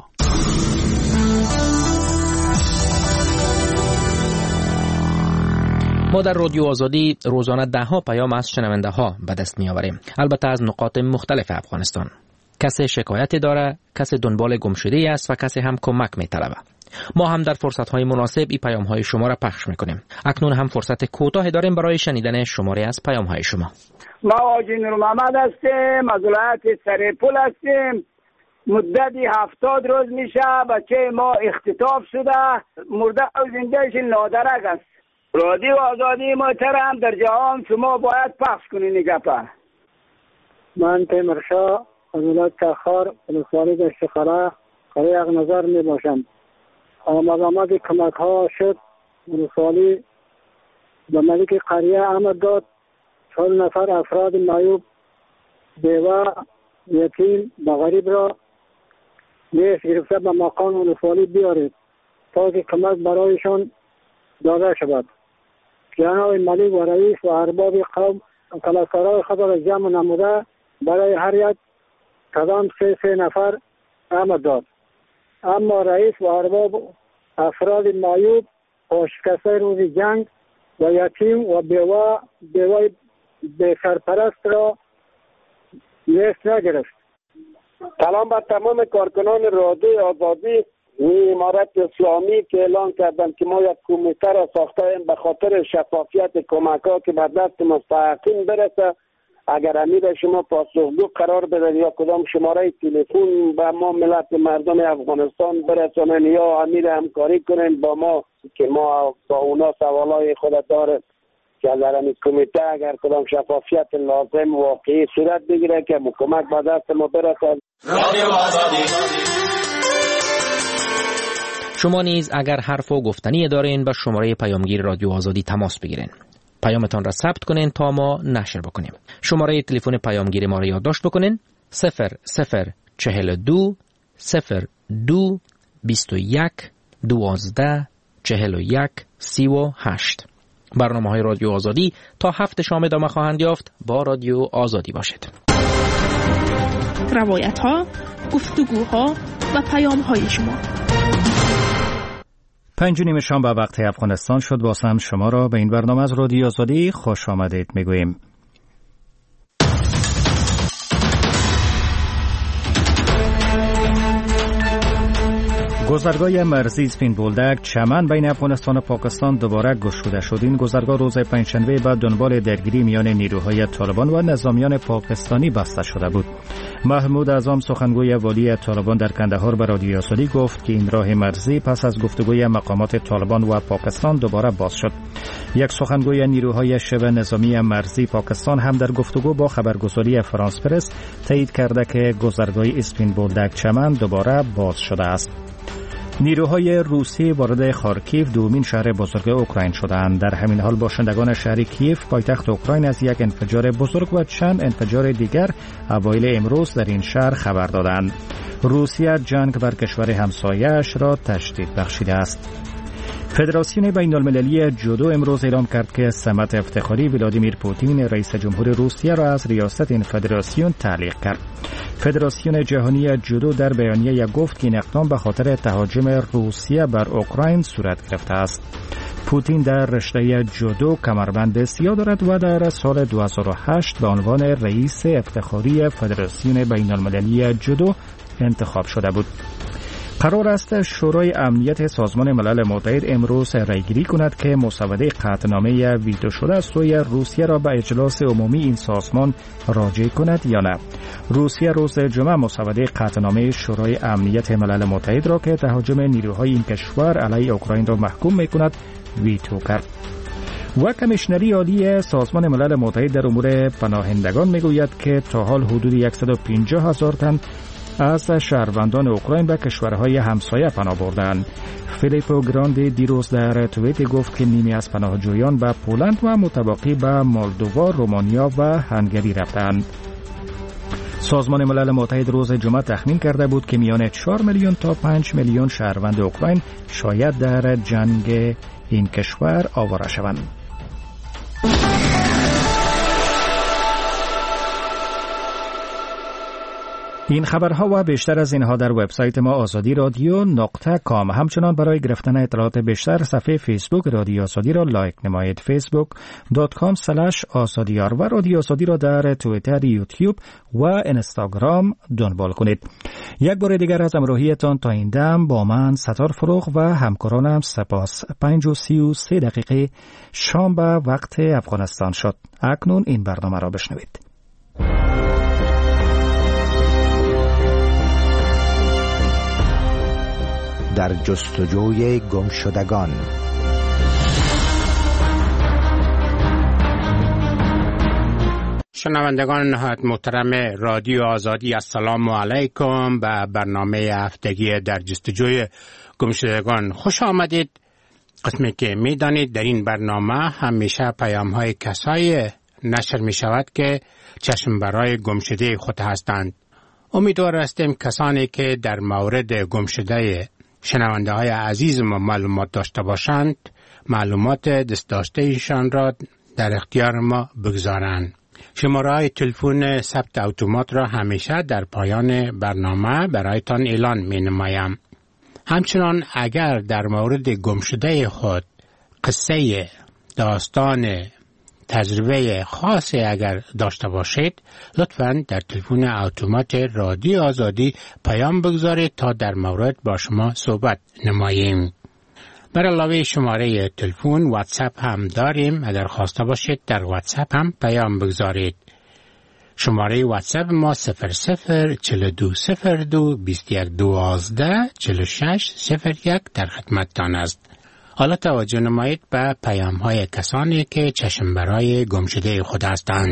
ما در رادیو آزادی روزانه ده ها پیام از شنونده ها به دست می آوریم، البته از نقاط مختلف افغانستان. کسی شکایتی داره، کسی دنبال گمشده است و کسی هم کمک می طلبه. ما هم در فرصت های مناسب این پیام های شما را پخش می کنیم. اکنون هم فرصت کوتاهی داریم برای شنیدن شماره از پیام های شما. ما آقای نور محمد هستیم، از ولایت سریپول هستیم. مدتی هفتاد روز میشه بچه ما اختطاف شده، مرده و زندهش نادرک است. رادیو آزادی محترم در جهان شما باید پخش کنین این گپه. من تیمرشاه از ولایت کخار ولسوالی دشت خرا قریه اغ نظر می باشم. آمد آمد کمک ها شد ولسوالی به ملک قریه آمد داد. چهل نفر افراد معیوب بیوه یتیم و غریب را نیش گرفته به مقام ولسوالی بیارید تا که کمک برایشان داده شود. جناب ملک و رئیس و ارباب قوم کلاسرای خود را جمع نموده برای هر یک کدام سه سه نفر آمد داد. اما رئیس و ارباب افراد معیوب و شکسته روز جنگ و یتیم و بیوه بیوه به سرپرست را لیست نگرفت. سلام بر تمام کارکنان رادیو آزادی. امارت اسلامی که اعلان کردند که ما یک کمیته را ساختیم به خاطر شفافیت کمک ها که به دست مستحقین برسه. اگر امیر شما پاسخگو قرار بدن یا کدام شماره تلفن به ما ملت مردم افغانستان برسانن یا امیر همکاری کنن با ما که ما با اونا سوالای خود داره که از این کمیته اگر کدام شفافیت لازم واقعی صورت بگیره که کمک به دست ما برسه. شما نیز اگر حرف و گفتنی دارین به شماره پیامگیر رادیو آزادی تماس بگیرین. پیامتان را ثبت کنین تا ما نشر بکنیم. شماره تلفن پیامگیر ما را یادداشت بکنین: صفر صفر چهل دو صفر دو بیست و یک دوازده چهل و یک سی و هشت. برنامه های رادیو آزادی تا هفت شام ادامه خواهند یافت. با رادیو آزادی باشید. روایت ها، گفتگوها و پیام های شما. پنج نیم شام به وقت افغانستان شد. واسم شما را به این برنامه از رادیو آزادی خوش آمدید میگوییم. گذرگاه مرزی اسپین بولدک چمن بین افغانستان و پاکستان دوباره گشوده شد. این گذرگاه روز پنجشنبه بعد دنبال درگیری میان نیروهای طالبان و نظامیان پاکستانی بسته شده بود. محمود اعظم سخنگوی والی طالبان در کندهار به رادیو آزادی گفت که این راه مرزی پس از گفتگوی مقامات طالبان و پاکستان دوباره باز شد. یک سخنگوی نیروهای شبه نظامی مرزی پاکستان هم در گفتگو با خبرگزاری فرانس پرس تایید کرده که گذرگاه اسپین بولدک چمن دوباره باز شده است. نیروهای روسی وارد خارکیف دومین شهر بزرگ اوکراین شدند. در همین حال باشندگان شهر کیف پایتخت اوکراین از یک انفجار بزرگ و چند انفجار دیگر اوایل امروز در این شهر خبر دادند. روسیه جنگ بر کشور همسایه‌اش را تشدید بخشیده است. فدراسیون بین المللی جودو امروز اعلام کرد که سمت افتخاری ولادیمیر پوتین رئیس جمهور روسیه را از ریاست این فدراسیون تعلیق کرد. فدراسیون جهانی جودو در بیانیه گفت که این اقدام به خاطر تهاجم روسیه بر اوکراین صورت گرفته است. پوتین در رشته جودو کمربند سیاه دارد و در سال دو هزار و هشت به عنوان رئیس افتخاری فدراسیون بین المللی جودو انتخاب شده بود. قرار است شورای امنیت سازمان ملل متحد امروز رایگیری کند که مسوده قطعنامه ویتو شده از سوی روسیه را به اجلاس عمومی این سازمان راجع کند یا نه. روسیه روز جمعه مسوده قطعنامه شورای امنیت ملل متحد را که تهاجم نیروهای این کشور علیه اوکراین را محکوم می‌کند ویتو کرد. و کمیشنری عالی سازمان ملل متحد در امور پناهندگان میگوید که تا حال حدود صد و پنجاه هزار تن از شهروندان اوکراین به کشورهای همسایه پناه بردند. فیلیپو گراندی دیروز در توییت گفت که نیمی از پناهجویان به پولند و متبقی به مولدووا، رومانیا و هنگری رفتند. سازمان ملل متحد روز جمعه تخمین کرده بود که میان چهار میلیون تا پنج میلیون شهروند اوکراین شاید در جنگ این کشور آواره شوند. این خبرها و بیشتر از اینها در وبسایت ما آزادی رادیو نقطه کام. همچنان برای گرفتن اطلاعات بیشتر صفحه فیسبوک رادیو آزادی را لایک نمایید. فیسبوک دات کام اسلش آزادیار و رادیو آزادی را در توییتر، یوتیوب و اینستاگرام دنبال کنید. یک بار دیگر از همراهیتان تا این دم با من ستار فروغ و همکارانم سپاس. پنج و سی و سه دقیقه شام به وقت افغانستان شد. اکنون این برنامه را بشنوید. در جستجوی گمشدگان. شنوندگان نهایت محترم رادیو آزادی، السلام علیکم. به برنامه هفتگی در جستجوی گمشدگان خوش آمدید. قسمی که می دانید در این برنامه همیشه پیام های کسایی نشر می شود که چشم برای گمشده خود هستند. امیدوار هستیم کسانی که در مورد گمشده شنونده های عزیز ما معلومات داشته باشند معلومات دست داشته ایشان را در اختیار ما بگذارند. شماره های تلفن ثبت اتومات را همیشه در پایان برنامه برایتان اعلان می نمایم. همچنان اگر در مورد گمشده خود قصه، داستان، تجربه خاصی اگر داشته باشید لطفاً در تلفن اتومات رادیو آزادی پیام بگذارید تا در مورد با شما صحبت نماییم. بر علاوه شماره تلفن واتساپ هم داریم. اگر خواسته باشید در واتساپ هم پیام بگذارید. شماره واتساپ ما صفر صفر چهل و دو صفر دو بیست و یک دوازده چهل و شش صفر یک در خدمتتان است. حالا توجه نمایید به پیام های کسانی که چشم برای گمشده خود هستند.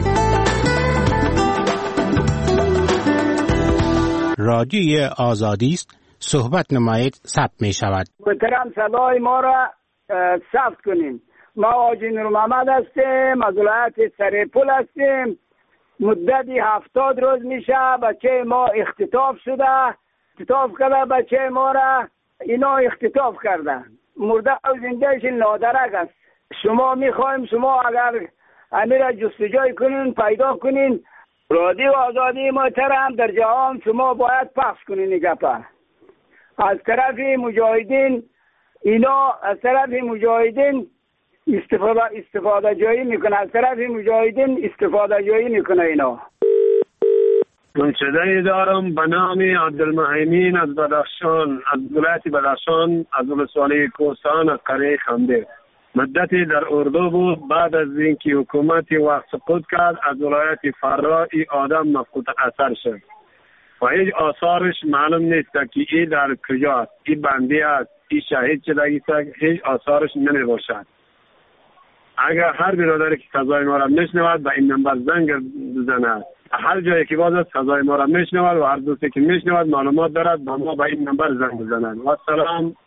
رادیوی آزادی است. صحبت نمایید ثبت می شود. محترم صدای ما را ثبت کنین. ما حاجی نور محمد هستیم، از ولایت سرپل هستیم. مدتی هفتاد روز میشه بچه ما اختطاف شده. اختطاف کرده بچه ما را، اینا اختطاف کرده. مرده و زندهش نادرک است. شما میخوایم شما اگر امیر جستجوی کنین، پیدا کنین. رادیو آزادی محترم در جهان شما باید پخش کنین این گپه. از طرف مجاهدین، اینا از طرف مجاهدین استفاده استفاده جایی میکنه. از طرف مجاهدین استفاده جایی میکنه اینا. منشده دارم به نام عبدالمهیمین از بدخشان، از ولایت بدخشان، از ولسوالی کوهستان، از قریه خنده. مدتی در اردو بود. بعد از اینکه حکومت وقت سقوط کرد از ولایت فرا ای آدم مفقود اثر شد و هیچ آثارش معلوم نیست که ای در کجاست، ای بندی است، ای شهید شدگی است، هیچ آثارش نمی باشد. اگر هر برادری که صدای ما را میشنود به این نمبر زنگ بزند، هر جایی که باز است صدای ما را میشنود و هر دوستی که میشنود معلومات دارد به ما به این نمبر زنگ بزنند. و سلام.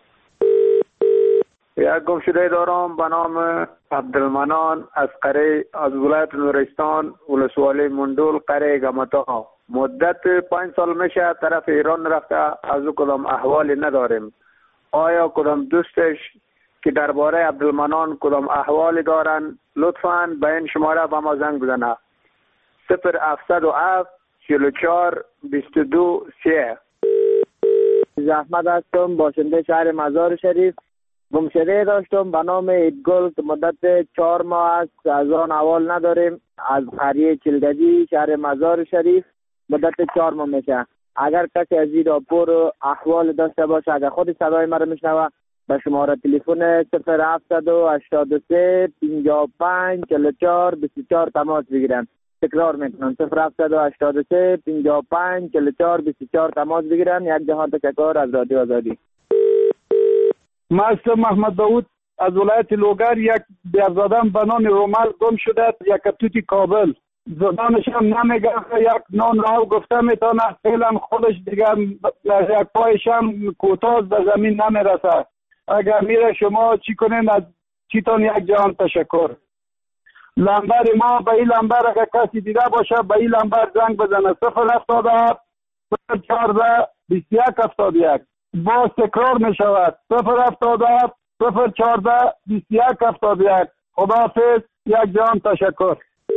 یک گمشده دارم به نام عبدالمنان از قره، از ولایت نورستان، ولسوالی مندول، قره گمتا. مدت پنج سال میشه طرف ایران رفته، از او کدام احوالی نداریم. آیا کدام دوستش که درباره عبدالمنان کدام احوالی دارن لطفاً به این شماره به ما زنگ بزنه. صفر هفتصد و هفت چهل و چهار بیست و دو سه. احمد هستم، باشنده شهر مزار شریف. گمشده داشتم به نام ایدگل که مدت چهار ماه است از آن احوال نداریم. از قریه چلگدی شهر مزار شریف مدت چهار ماه میشه. اگر کسی از این راپور احوال داشته باشه، اگر خود صدای مرا میشنوه، به شماره تلفن صفر هفتصد و هشتاد و سه پنجاه و پنج چهل و چهار بیست و چهار تماس بگیرن. تکرار میکنم صفر هفتصد و هشتاد و سه پنجاه و پنج چهل و چهار بیست و چهار تماس بگیرن. یک جهان تشکر از رادیو آزادی. من هستم محمد داود از ولایت لوگر. یک بیارزادم به نام رومل گم شده، یک کپتوتی کابل. زبانش هم نمیگه، یک نان راو گفته میتونه، فعلا خودش دیگر یک پایش هم کوتاه به زمین نمیرسه. اگر میره شما چی کنین، از چیتون یک جهان تشکر. لمبر ما به این لمبر اگر کسی دیده باشه به این لمبر زنگ بزنه. صفر هفتاد و هفت صفر چهارده بیست و یک هفتاد و یک. باز تکرار می شود صفر هفتاد و هفت صفر چهارده بیست و یک هفتاد و یک. خداحافظ، یک جهان تشکر.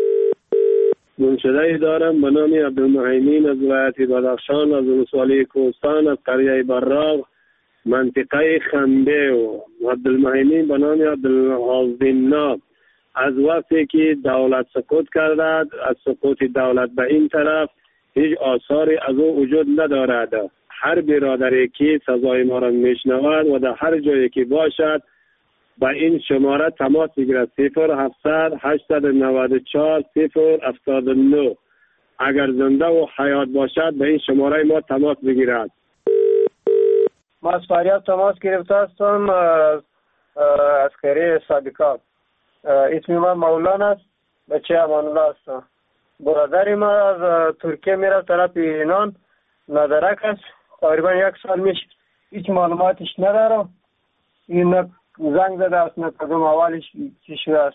منشده دارم به نام عبدالمهیمین از ولایت بدخشان، از ولسوالی کوهستان، از قریه براغ، منطقه خنده. و عبدالمهیمین به نام عبدالحازینا. از وقتی که دولت سقوط کرده، از سقوط دولت به این طرف هیچ آثاری از او وجود ندارد. هر برادری که صدای ما را میشنود و در هر جایی که باشد با این شماره تماس بگیرد. صفر هفتصد هشتصد و نود و چهار صفر هفتاد و نه. اگر زنده و حیات باشد به این شماره ما تماس بگیرد. ما از فریاد تماس گرفته هستم از قریه صادقات. اسم من مولان است، بچه امان الله هستم. برادری ما از ترکیه میره طرف ایران، نادرک است. تقریبا یک سال میشه، هیچ معلوماتش ندارم. این زنگ زده است، نه کدوم اولش چی شده است.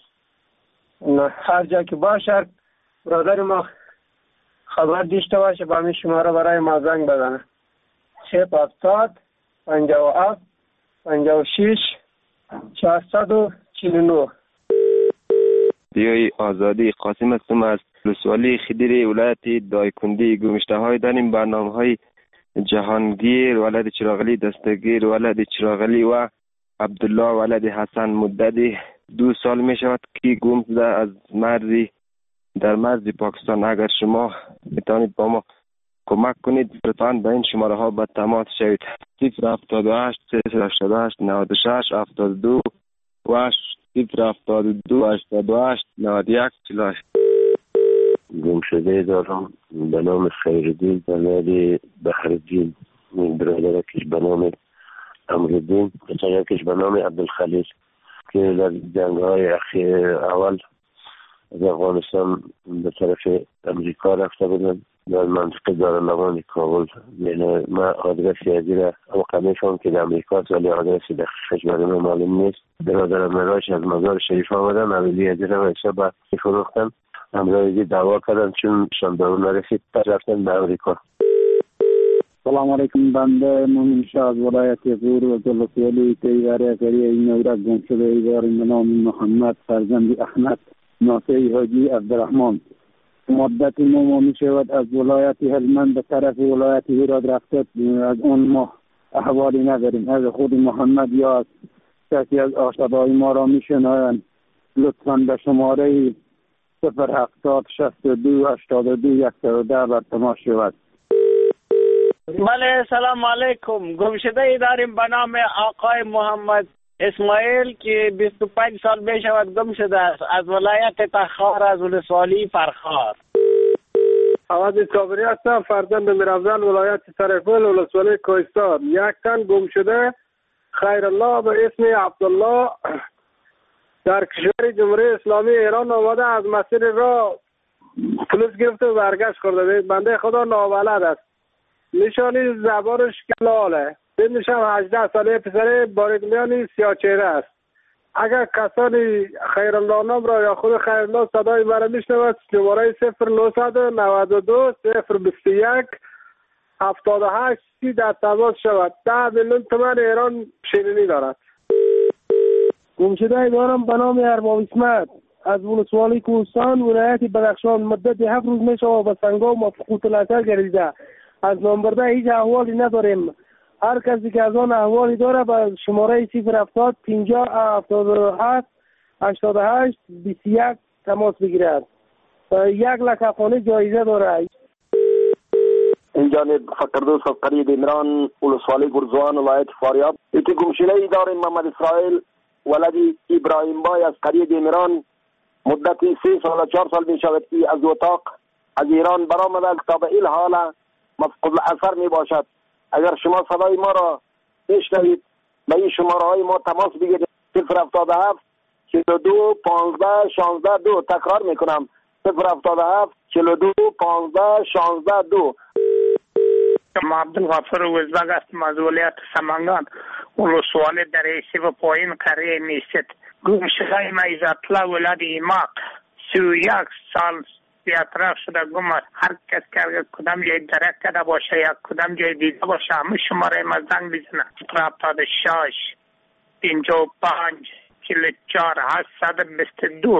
هر جا که باشه برادر ما خبر داشته باشه با همین شماره برای ما زنگ بزنه. صفر هفتاد پنجاه و هفت پنجاه و شش چهارصد و چهل و نه. دیوی آزادی قاسم هستم از ولسوالی خدیری ولایت دایکندی. گمشته های داریم برنامه های جهانگیر ولد چراغلی دستگیر ولد چراغلی و عبدالله ولد حسن مددی دو سال می شود که گم شده از مرزی در مرز پاکستان. اگر شما میتونید با ما کمک کنید لطفاً به این شماره ها به تماس شوید. صفر هفتاد و هشت سه هشتاد و هشت نود و شش هفتاد و دو و صفر هفتاد و دو هشتاد و هشت نود و یک چهل و هشت. گم شده دارم به نام خیردین بنادی بحردین، برادر کش به نام امردین، پسر کش به نام عبدالخلیل که در جنگ های اول از افغانستان به طرف امریکا رفته بودن در منطقه دارالمان کابل. یعنی من آدرسی ازی را اوقع میفهم که در امریکا است ولی آدرسی دقیقش برای من معلوم نیست. برادرم مراش از مزار شریف آمدن اولی ازی را حساب فروختن، امروزی دعوا کردن چون شاندارو نرسید پس رفتن به امریکا. سلام علیکم. بنده مومن شاه از ولایت غور و ولسوالی تیواره کریه این نورک گم شده ایوار به نام محمد فرزند احمد ناصری حاجی عبدالرحمن. مدت ما می شود از ولایت هلمند به طرف ولایت هرات رفته، از اون ما احوالی نداریم. از خود محمد یا از کسی از آشنای ما را می شنوند لطفاً به شماره صفر هفتاد شصت و دو هشتاد و دو صد و ده بر تماس شود. بله سلام علیکم. گمشده ای داریم به نام آقای محمد اسماعیل که بیست و پنج سال می شود گم شده است از ولایت تخار از ولسوالی فرخار. آواز صابری هستم، فرزند میرافزان ولایت سرپل ولسوالی کوهستان. یک تن گم شده خیرالله به اسم عبدالله در کشور جمهوری اسلامی ایران آمده، از مسیر را پلیس گرفته و برگشت کرده. بنده خدا نابلد است، نشانی زبانش کلاله، سنش هم هجده ساله، پسر باریکلیانی سیاه چهره است. اگر کسانی خیرالله نام را یا خود خیرالله صدای مرا میشنود شماره صفر نهصد و نود و دو صفر بیست و یک هفتاد و هشت سی در تماس شود. ده میلیون تومان ایران شیرینی دارد. گمشده دارم به نام ارباب اسمت از ولسوالی کوهستان ولایت بدخشان. مدت هفت روز می شود به سنگام و فقوط الاثر گردیده. از نامبرده هیچ احوالی نداریم. هر کسی که از آن احوالی داره به شماره صفر هفتاد پنجاه هفتاد و هفت هشتاد و هشت بیست و یک تماس بگیرد. یک لک افغانی جایزه داره. این جانب فقردوس از قریه دیمران ولسوالی گرزوان ولایت فاریاب. یکی گمشده ای داریم محمد اسرائیل ولدی ابراهیم بای از قریه دیمران. مدتی سه سال و چهار سال می شود که از اتاق از ایران برآمده تا به این حال مفقود اثر می باشد. اگر شما صدای ما را میشنوید به این شماره های ما تماس بگیرید. صفر هفتاد و هفت چهل و دو پانزده شانزده دو. تکرار میکنم صفر هفتاد و هفت چهل و دو پانزده شانزده دو. ما عبدالغفور وزبگ هستم از ولایت سمنگان ولسوالی دریسی و پایین قریه میست. گمشده ما عزتالله ولد ایماق سی و یک سال بیاطراف شده گم است. هر کس که کدام جای درک کرده باشه یا کدام جای دیده باشه همه شماره ما زنگ بزنه. صفر هفتاد و شش پنجاه و پنج چهل و چهار هشتصد و بیست و دو.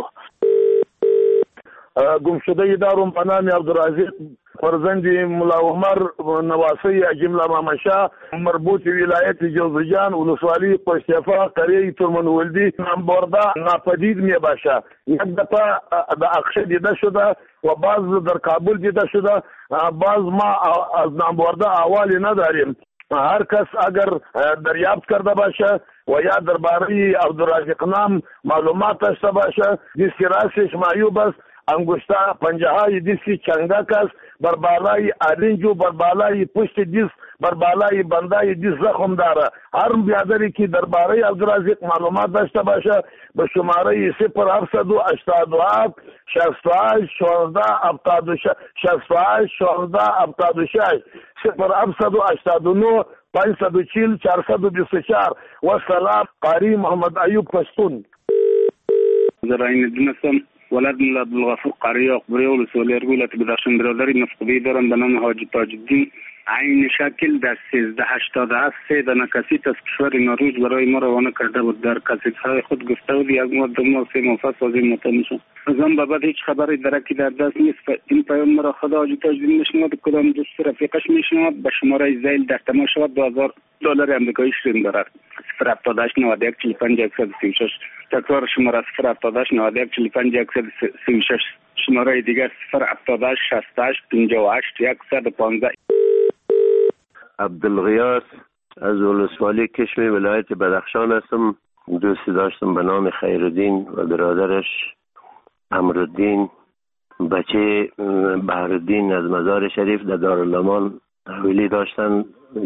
گمشده دارم به نام عبدالعزیز فرزند ملا عمر نواسی جمله مامشا مربوط ولایت جوزجان ولسوالی پشتیفا قریه ترمن ولدی نامبرده ناپدید می باشه. یک دفعه در اقشه دیده شده و بعض در کابل دیده شده، بعض ما از نامبرده احوالی نداریم. هر کس اگر دریافت کرده باشه و یا درباره عبدالرازق نام معلومات داشته باشه، دیسکی راسش معیوب است، انگشتا پنجه های دیسکی چنگک است، بر بالای آرنجو بر بالای پشت دیس بر بالای بندای دیس زخم داره. هر بیادری که درباره عبدالرازق معلومات داشته باشه به شماره صفر هفتصد و هشتاد و هفت شصت و هشت شانزده هفتاد و شش شصت و هشت شانزده هفتاد و شش صفر هفتصد و هشتاد و نه پانصد و چهل چهارصد و بیست و چهار. و سلام قاری محمد ایوب پشتون. زراین دونستم ولد ملا عبدالغفور قاری اقبری ولسوالی ولایت بدخشان. برادری مفقودی دارم به نام حاجی تاج الدین عین شکل در سیزده هشتاد هفت سه دانه کسیت از کشور نروژ برای ما روانه کرده بود. در کسیت‌های خود گفته بود یک ماه دو ماه سه ماه پس از این مطمئن میشم. از آن به بعد هیچ خبری درکی در دست نیست. این پیام مرا خدا حاجی تاجدین میشنود، کدام دوست رفیقش میشنود، به شماره زیل در تماس شود دو هزار دلار آمریکایی شیرین دارد. صفر هفتاد و هشت نود و یک چهل و پنج صد و سی و شش. تکرار شماره صفر هفتاد و هشت نود و یک چهل و پنج صد و سی و شش. شماره دیگر صفر هفتاد و هشت شصت و هشت پنجاه و هشت صد و پانزده. عبدالغیاث از ولسوالی کشمی ولایت بدخشان هستم. دوستی داشتم به نام خیرالدین و برادرش امرالدین، بچه بهرالدین از مزار شریف در دارالامان تحویلی داشتن.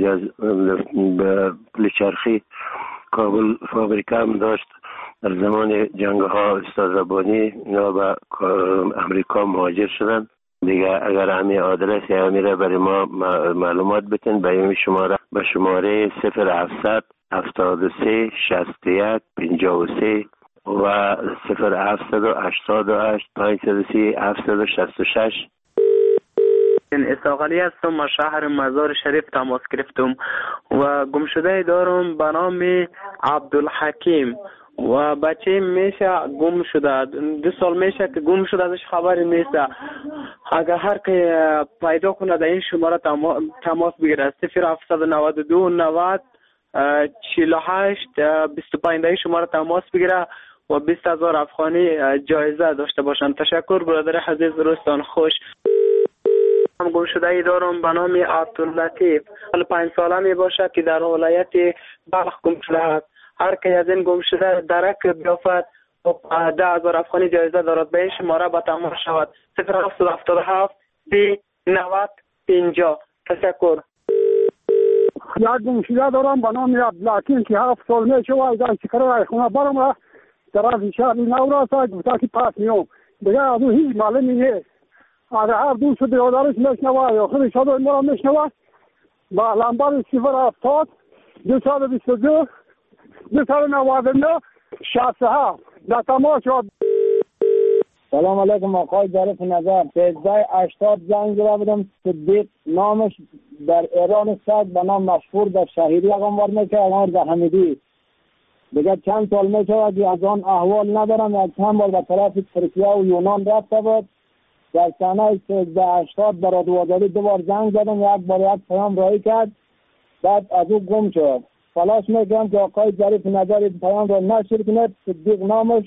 به پلچرخی کابل فابریکه هم داشت. در زمان جنگ ها استاد ربانی یا به امریکا مهاجر شدن دیگه. اگر همین آدرس یا همیره برای ما معلومات بتین به این شماره به شماره صفر هفتصد هفتاد و سه شصت و یک پنجاه و سه و صفر هفتصد هشتاد و هشت پنجصد و سی هفتصد شصت و شش. اسحاق علی هستم، از شهر مزار شریف تماس گرفتم و گمشده دارم به نام عبدالحکیم و بچه میشه گم شده. دو سال میشه که گم شده، ازش خبری نیست. اگر هر که پیدا کنه در این شماره تماس بگیره. صفر هفتصد و نود و دو نود چهل و هشت بیست و پنج این شماره تماس بگیره و بیست هزار افغانی جایزه داشته باشند. تشکر برادر عزیز، روزتان خوش. هم گم شده ای دارم به نام عبداللطیف، حالا پنج ساله می باشد که در ولایت بلخ گم شده است. هر که از این گم شده درک بیافت و ده هزار افغانی جایزه دارد. به این شماره به تماس شود. صفر هفتصد هفتاد و هفت سی نود پنجاه. تشکر. یک گم شده دارم به نام عبدالحکیم که هفت سال می شود از شکر خونه برم و طرف شهر نو راست گفته که پس میام دیگه از او هیچ معلومی نیست. اگر هر دوست برادرش میشنوه یا خودش شده ما را میشنوه با لنبر صفر هفتاد دو صد و بیست و دو دو صد و نود و نه شصت و هفت در تماس شد. سلام علیکم آقای ظریف نظر. سیزده هشتاد زنگ زده بودم. صدیق نامش در ایران است به نام مشهور در شهیری اقامت میشه اقامت در حمیدی. دیگه چند سال میشه از آن احوال ندارم. یک چند بار به طرف ترکیه و یونان رفته بود. در سنه سیزده هشتاد در رادیو آزادی دو بار زنگ زدم، یک بار یک پیام رایی کرد، بعد از او گم شد. تلاش میکنم که آقای ظریف نظر پیام را نشر کنید. صدیق نامش.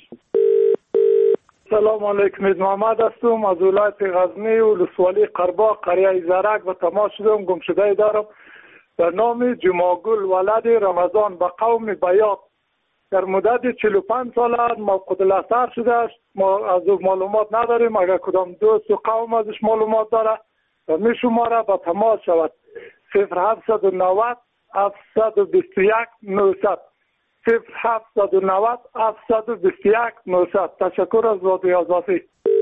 سلام علیکم، محمد هستم از ولایت غزنی و ولسوالی قرباق قریه زرک و تماس شدم. گم شده دارم به نام جماگل ولد رمضان به قوم بیات. در مدت چهل و پنج سال موقوت الاثر شده است. ما از او معلومات نداریم. اگر کدام دوست و قوم ازش معلومات داره و می شماره با تماس شود. صفر هفتصد و نود هفتصد و بیست و یک نهصد صفر هفتصد و نود هفتصد و بیست و یک نهصد. تشکر از رادیو آزادی.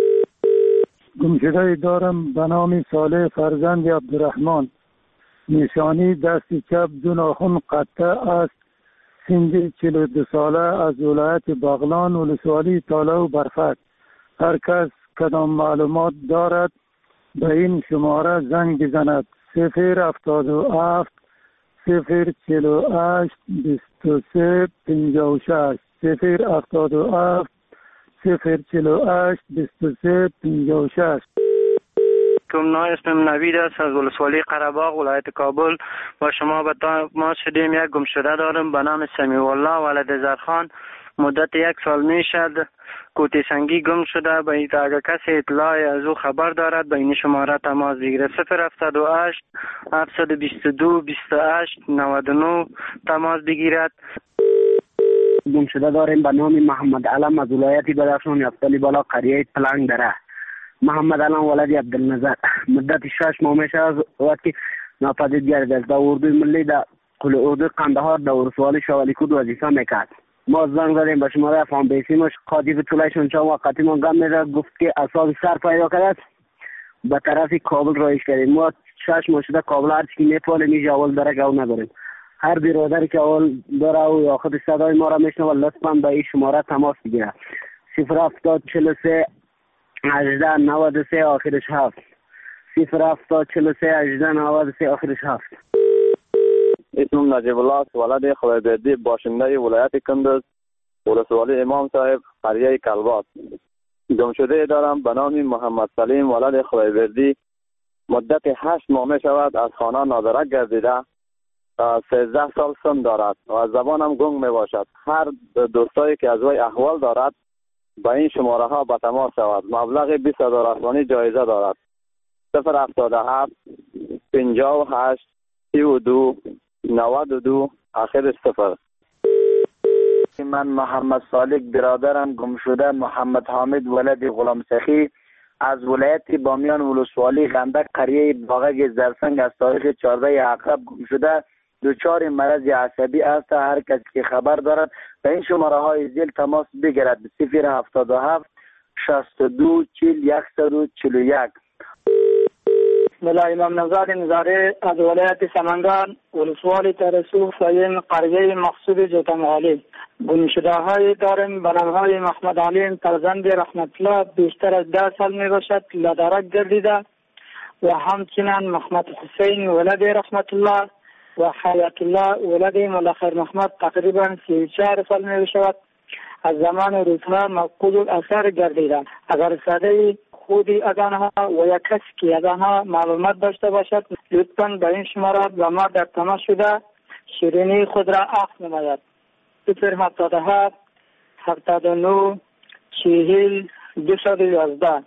گمشده دارم به نام صالح فرزند عبدالرحمن. نشانی دست چپ دو ناخن قطع است. سنی چهل و دو ساله از ولایت بغلان ولسوالی تاله و برفک. هر کس کدام معلومات دارد به این شماره زنگ بزند. صفر هفتاد و هفت صفر چهل و هشت بیست و سه پنجاه و شش صفر هفتاد و هفت صفر چهل و هشت بیست و سه پنجاه و شش. کم نای اسمم نوید است از ولسوالی قره‌باغ ولایت کابل. با شما به تماس شدیم. یک گمشده دارم به نام سمیع الله ولد زرخان. مدت یک سال می شد کوتی سنگی گم شده. به این اگر کسی اطلاع از او خبر دارد به این شماره تماس بگیره. صفر هفتاد و هشت هفتصد و بیست و دو بیست و هشت نود و نه تماس بگیرد. گمشده داریم به نام محمد علم از ولایت بدخشان یفتلی بالا قریه پلنگ دره. محمد علم ولد عبدالنظر. مدت شش ماه میشه از وقتی ناپدید گردید است. در اردوی ملی در قل اردوی قندهار در ولسوالی شوالی کود وظیفه میکرد. ما زنگ زدیم به شماره افغان بیسیمش قاطی طولایشون چند وقتی من گم میده گفت که اصاب سر پیدا کرد به طرف کابل رایش کردیم. ما شش ماه شده کابل هرچی که میپاله میشه اول درک او نداریم. هر برادری که اول داره او یا خود صدای ما را میشنوه لطفا به این شماره تماس بگیره. صفر هفتاد چهل و سه هجده نود و سه آخرش هفت صفر هفتاد چهل و سه هجده نود و سه آخرش هفت. اسمم نجیب الله است، ولد خدایبردی، باشنده ولایت کندز، ولسوالی امام صاحب، قریه کلبات. گمشده دارم به نام محمد سلیم، ولد خدایبردی. مدت هشت ماه می شود از خانه نادرک گردیده. سیزده سال سن دارد و از زبانم گنگ می باشد. هر دوستایی که از وی احوال دارد به این شماره ها به تماس شود. مبلغ بیست هزار افغانی جایزه دارد. صفر هفتاد و هفت پنجاه و هشت سی و دو نود و دو آخرش صفر. من محمد صالح برادرم گم شده محمد حامد ولد غلام سخی از ولایت بامیان ولسوالی غندک قریه باغک زرسنگ از تاریخ چهارده عقرب گم شده. دچار مرض عصبی است. هر کسی که خبر دارد به این شماره های زیل تماس بگیرد. صفر هفتاد و هفت شصت و دو چهل صد و چهل و یک. ملا امام نزاد نزاره از ولایت سمنگان ولسوالی ترسو فایم قریه مقصود جوتمغالی. گمشده های دارم به نام های محمد علیم فرزند رحمت الله بیشتر از ده سال می باشد لدرک گردیده و همچنین محمد حسین ولد رحمت الله و حیات الله ولد ملخیر محمد تقریبا سی و چهار سال می باشد از زمان روزها مفقود الاثر گردیده. اگر صدای خودی از آنها و یک کسی که از آنها معلومات داشته باشد لطفاً به این شماره به ما در تماس شده شیرینی خود را عفو نماید. صفر هفتاد و هفت هفتاد و نه چهل دویست و یازده.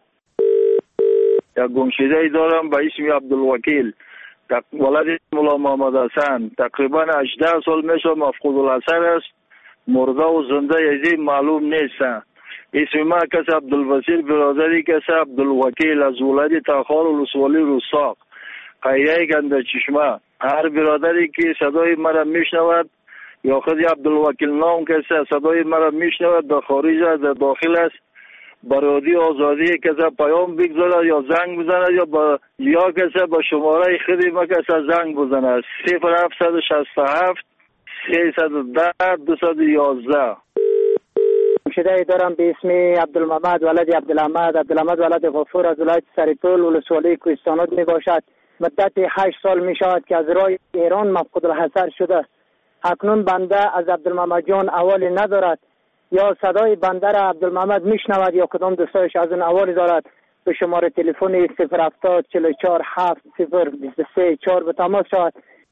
یک گمشده ای دارم به اسم عبدالوکیل ولد مولا محمد حسن. تقریبا هجده سال میشه مفقود الاثر است. مرده و زنده یزی معلوم نیست. اسم ما کس عبدالوسیل برادری کس عبدالوکیل از ولد تاخار ولسوالی روساق قریه گنده چشمه. هر برادری که صدای مرا میشنود یا خود عبدالوکیل نام کسی صدای مرا میشنود در خارج است در داخل است برادی آزادی کسی پیام بگذارد یا زنگ بزند یا با یا کسی با شماره خودی ما کسی زنگ بزند. صفر هفتصد و شصت و هفت سیصد و ده دویست و یازده. گمشده دارم به اسم عبدالمحمد ولد عبدالحمد عبدالحمد ولد غفور از ولایت سرپل ولسوالی کوهستانات می باشد. مدت هشت سال می شود که از راه ایران مفقود الحضر شده. اکنون بنده از عبدالمحمد جان احوالی ندارد یا صدای بنده را عبدالمحمد میشنود یا کدام دوستایش از اون احوالی دارد. به شماره تلفن صفر هفتاد چهل و چهار هفت صفر بیست و سه چهار به تماس شود.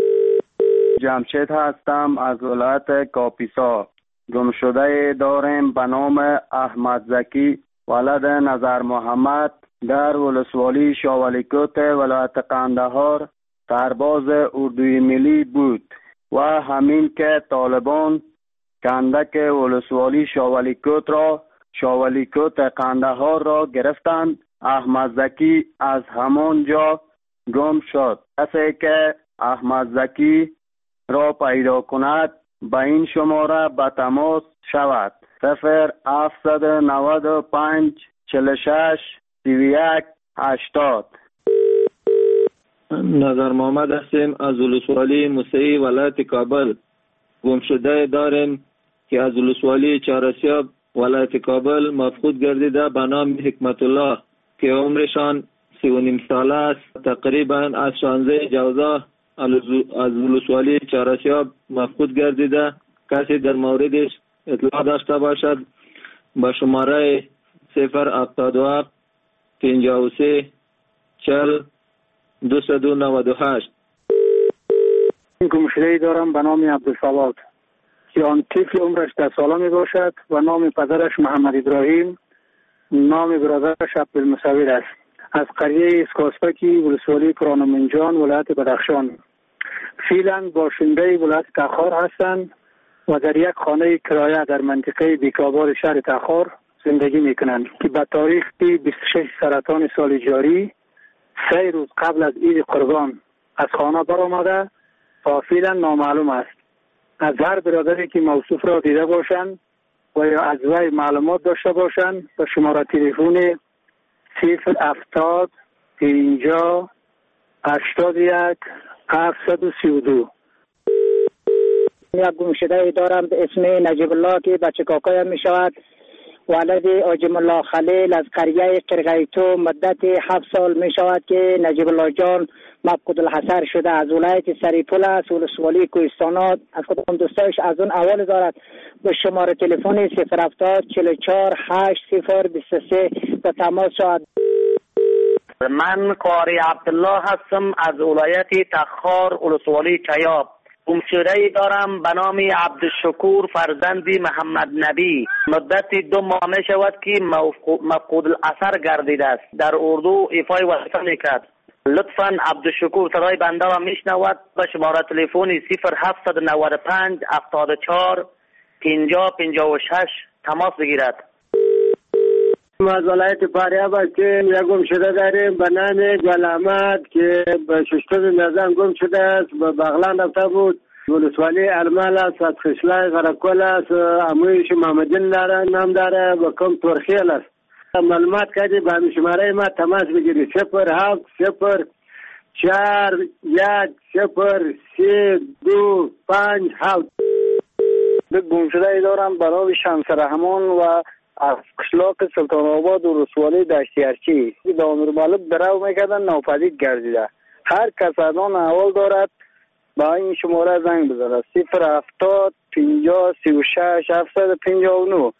جمشید هستم از ولایت کاپیسا. گمشده داریم به نام احمد زکی ولد نظر محمد در ولسوالی شاولیکوت ولایت قندهار سرباز اردوی ملی بود و همین که طالبان کندک ولسوالی شاولیکوت را شاولیکوت قندهار را گرفتند. احمد زکی از همان جا گم شد. کسی که احمد زکی را پیدا کند به این شماره به تماس شود. صفر هفتصد و نود و پنج چهل و شش سی و یک هشتاد. نظر محمد هستیم از ولسوالی موسعی ولایت کابل. گمشده داریم که از ولسوالی چهارسیاب ولایت کابل مفقود گردیده به نام حکمت الله که عمرشان سی و نیم ساله است. تقریبا از شانزده جوزا از ولسوالی چهارسیاب مفقود گردیده. کسی در موردش اطلاع داشته باشد با شماره صفر هفتاد و هفت پنجاه و سه چهل دویست و نود و هشت. گمشده‌ای دارم به نام عبدالفواد که آن طفل عمرش ده ساله می باشد و نام پدرش محمد ابراهیم، نام برادرش عبدالمصور است. از قریه اسکاسپکی ولسوالی کرانمنجان ولایت بدخشان. فعلا باشنده ولایت تاخار هستند و در یک خانه کرایه در منطقه بیکابار شهر تاخار زندگی می کنند که به تاریخ بیست و شش سرطان سال جاری سه روز قبل از عید قربان از خانه برآمده و فعلا نامعلوم است. از هر برادری که موصوف را دیده باشند و یا از وی معلومات داشته باشند به شماره تلفن صفر هفتاد پنجاه هشتاد و یک هفتصد و سی و دو. یک گمشده دارم به اسم نجیب الله که بچه کاکایم می شود ولد آجم الله خلیل از قریه قرقیتو مدت هفت سال می شود که نجیب الله جان مفقود الحصر شده. از ولایت سریپول است، ولسوالی کوهستانات. از خودم دوستایش از اون اول دارد به شماره تلفن صفر هفتاد چهل و چهار هشت صفر بیست و سه به تماس شود. من قاری عبدالله هستم از ولایت تخار ولسوالی چیاب. گمشده دارم به نام عبدالشکور فرزندی محمد نبی. مدت دو ماه می شود که مفقود الاثر گردیده است. در اردو ایفای وظیفه میکرد. لطفاً عبدالشکور صدای بنده را میشنود. به شماره تلفن صفر هفتصد و نود و پنج هفتاد و چهار پنجاه پنجاه و شش تماس بگیرد. از ولایت فاریاب هستیم. یک گمشده داریم به نام گل احمد که به ششتم نظام گم شده است. به بغلان رفته بود. ولسوالی ارمل است، از خشلای غرقل است. امویش محمدین داره، نام داره، به کم ترخیل است. معلومات کردی به همین شماره ما تماس بگیری. صفر هفت صفر چهار یک صفر سه دو پنج هفت. به گمشده دارم به نام شمس رحمان و از قشلاق سلطان آباد و رسوالی دشتی ارچی. دانور مالب درو میکردن ناپدید گردیده. هر کس از آن احوال دارد با این شماره زنگ بزنه. صفر هفتاد پنجاه سی و شش هفتصد پنجاه و نه.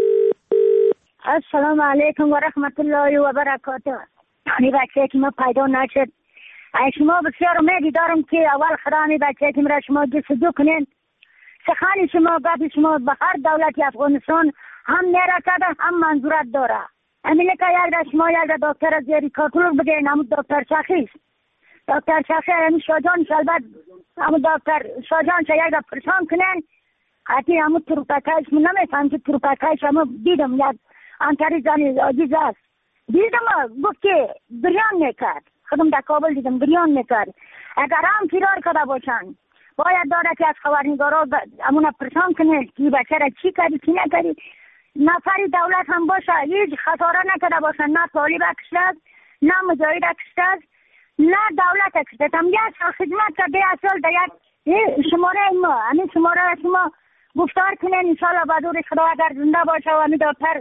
السلام علیکم و رحمت الله و برکاته. این بچه که ما پیدا نشد، شما بسیار امیدی دارم که اول خرامی بچه که مرا شما جستجو کنین. سخن شما گفت شما به هر دولتی افغانستان هم نرسده هم منظورت داره. امینه که یک در شما یک در دکتر زیری کاتولوگ بگین، همون دکتر شخیص دکتر شخیص همون شاجان شلبت همون دکتر شاجان شا یک در پرسان کنین. حتی همون تروپکایش من نمیفهم که تروپکایش همون دیدم یک انتری زنی عزیز است. دیدم گفت که بریان میکرد. خودم در کابل دیدم بریان میکرد. اگر هم فرار کرده باشن باید داره که از خبرنگارا همون پرسان کنه که بچه را چی کردی چی نکردی. نفری دولت هم باشه هیچ خطاره نکرده باشن، نه طالب کشته است نه مجاهد کشته است نه دولت کشته است. هم یک سال خدمت کرده، یک سال در یک شماره ما همین شماره را شما گفتار کنین انشاءالله بدور خدا اگر زنده باشه و همین دکتر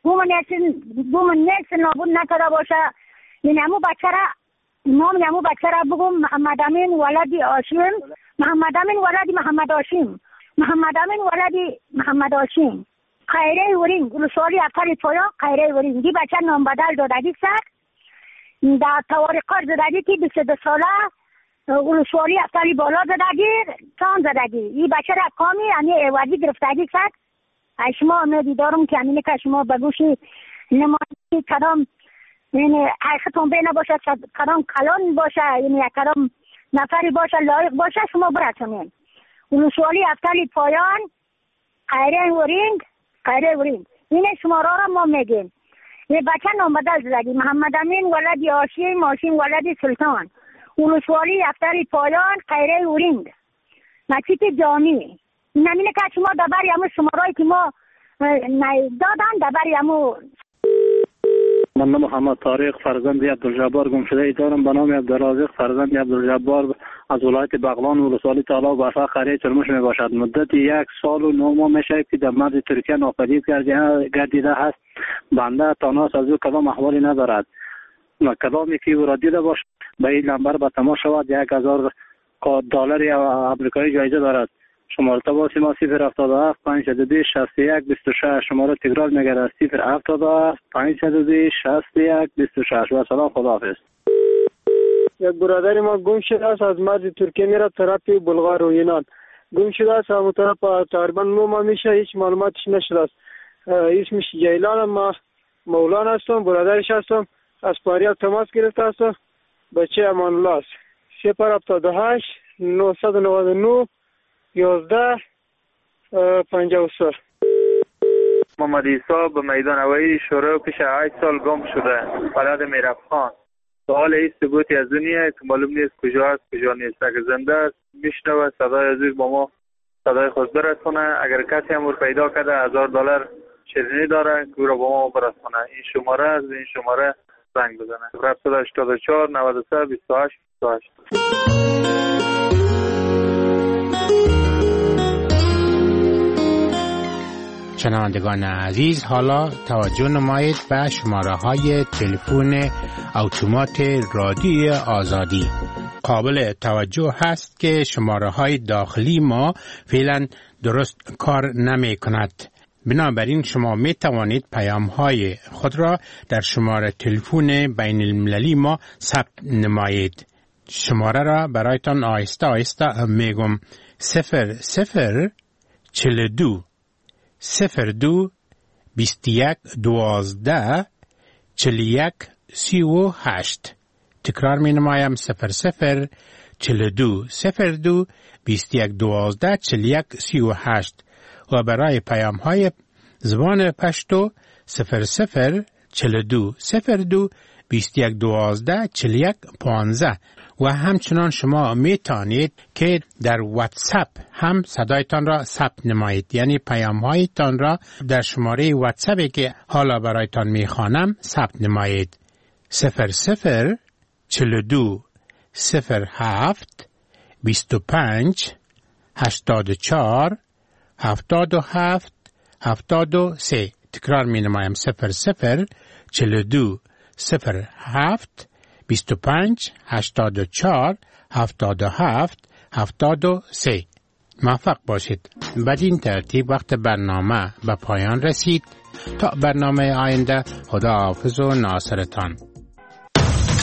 بومن نیست نابود نکرده باشه. یعنی همون بچه را نام همون بچه را بگم محمد امین ولدی آشیم، محمد امین ولدی محمد آشیم، محمد امین ولدی محمد آشیم. خیره ورین ولسوالی افتر پایا خیره ورین. دی بچه نام بدل دادگی سر در توارقار زدگی که بیست و دو ساله ولسوالی افتری بالا زدگی تان زدگی. این بچه را کامی یعنی ایوازی گرفتگی سر. شما امیدی دارم که همینه که شما بگوشی نمایی کدام یعنی حقیقتون بینه باشه، کدام کلان باشه، یعنی کدام نفری باشه لایق باشه شما برسونین. ولسوالی افتری پایان خیره ورین خیره ورین. اینه شماره را ما میگیم. یه بچه نام بدل زدگی محمد امین ولدی آشیم، آشیم ولدی سلطان. ولسوالی افتری پایان خیره ورین مچیت جامی. نمینه که شما دبری همون شمارایی که ما دادن دبری همون. من محمد طارق فرزند عبدالجبار گمشده دارم به نام عبدالرازق فرزند عبدالجبار از ولایت بغلان ولسوالی تالا و برفا قریه چرموش می باشد. مدت یک سال و نه ماه میشه که در مرز ترکیه ناپدید گردیده است. بنده تاناس از او کدام احوالی ندارد. کدامی که او را دیده باش به این نمبر به تماس شود. یک هزار دلار آمریکایی جایزه دارد. شماره تماس ما صفر هفتاد و هفت پانصد و بیست شصت و یک بیست و شش. شماره تکرار میگرد صفر هفتاد و هفت پانصد و بیست شصت و یک بیست و شش. و سلام، خداحافظ. یک برادر ما گم شده است، از مرز ترکیه میره طرف بلغار و یونان. گم شده است، همون طرف تقریبا نو ماه میشه، هیچ معلوماتش نشده است. اسمش جیلان، ما مولانا هستم، برادرش هستم. از فاریاب تماس گرفته هستم. بچه امان الله است. صفر هفتاد و هشت نهصد و نود و نه یازده پنجاه و سه. محمد عیسی به میدان هوایی شروع پیش هشت سال گم شده. بلد میرفخان. سوال این ثبوتی از دنیا که معلوم نیست کجا است کجا نیست. اگر زنده است میشنوه صدای عزیز با ما صدای خود برسونه. اگر کسی هم پیدا کرده هزار دلار شیرینی داره که او را با ما برسونه. این شماره از این شماره زنگ بزنه. صفر هشتاد و چهار نود و سه بیست و هشت بیست و هشت. شنوندگان عزیز، حالا توجه نمایید به شماره های تلفن اتومات رادیوی آزادی. قابل توجه هست که شماره های داخلی ما فعلا درست کار نمی کند. بنابراین شما می توانید پیام های خود را در شماره تلفن بین المللی ما ثبت نمایید. شماره را برایتان آهسته آهسته می گم. صفر صفر چل دو صفر دو بیست یک دوازده چل یک سی و هشت. تکرار می نمایم. صفر صفر چل دو صفر دو بیست یک دوازده چل یک سی و هشت. و برای پیام های زبان پشتو صفر صفر چل دو صفر دو بیست یک دوازده چل یک پانزده. و همچنان شما می توانید که در واتساپ هم صدایتان را ثبت نمایید، یعنی پیام هایتان را در شماره واتساپی که حالا برایتان می خوانم ثبت نمایید. صفر صفر چل دو صفر هفت بیست و پنج هشتاد و چهار هفتاد و هفت هفتاد و سه. تکرار می نمایم. صفر صفر چل دو صفر هفت بیست و پنج هشتاد و چهار هفتاد و هفت هفتاد و سه. موفق باشید. بدین ترتیب وقت برنامه به پایان رسید. تا برنامه آینده، خدا حافظ و ناصرتان.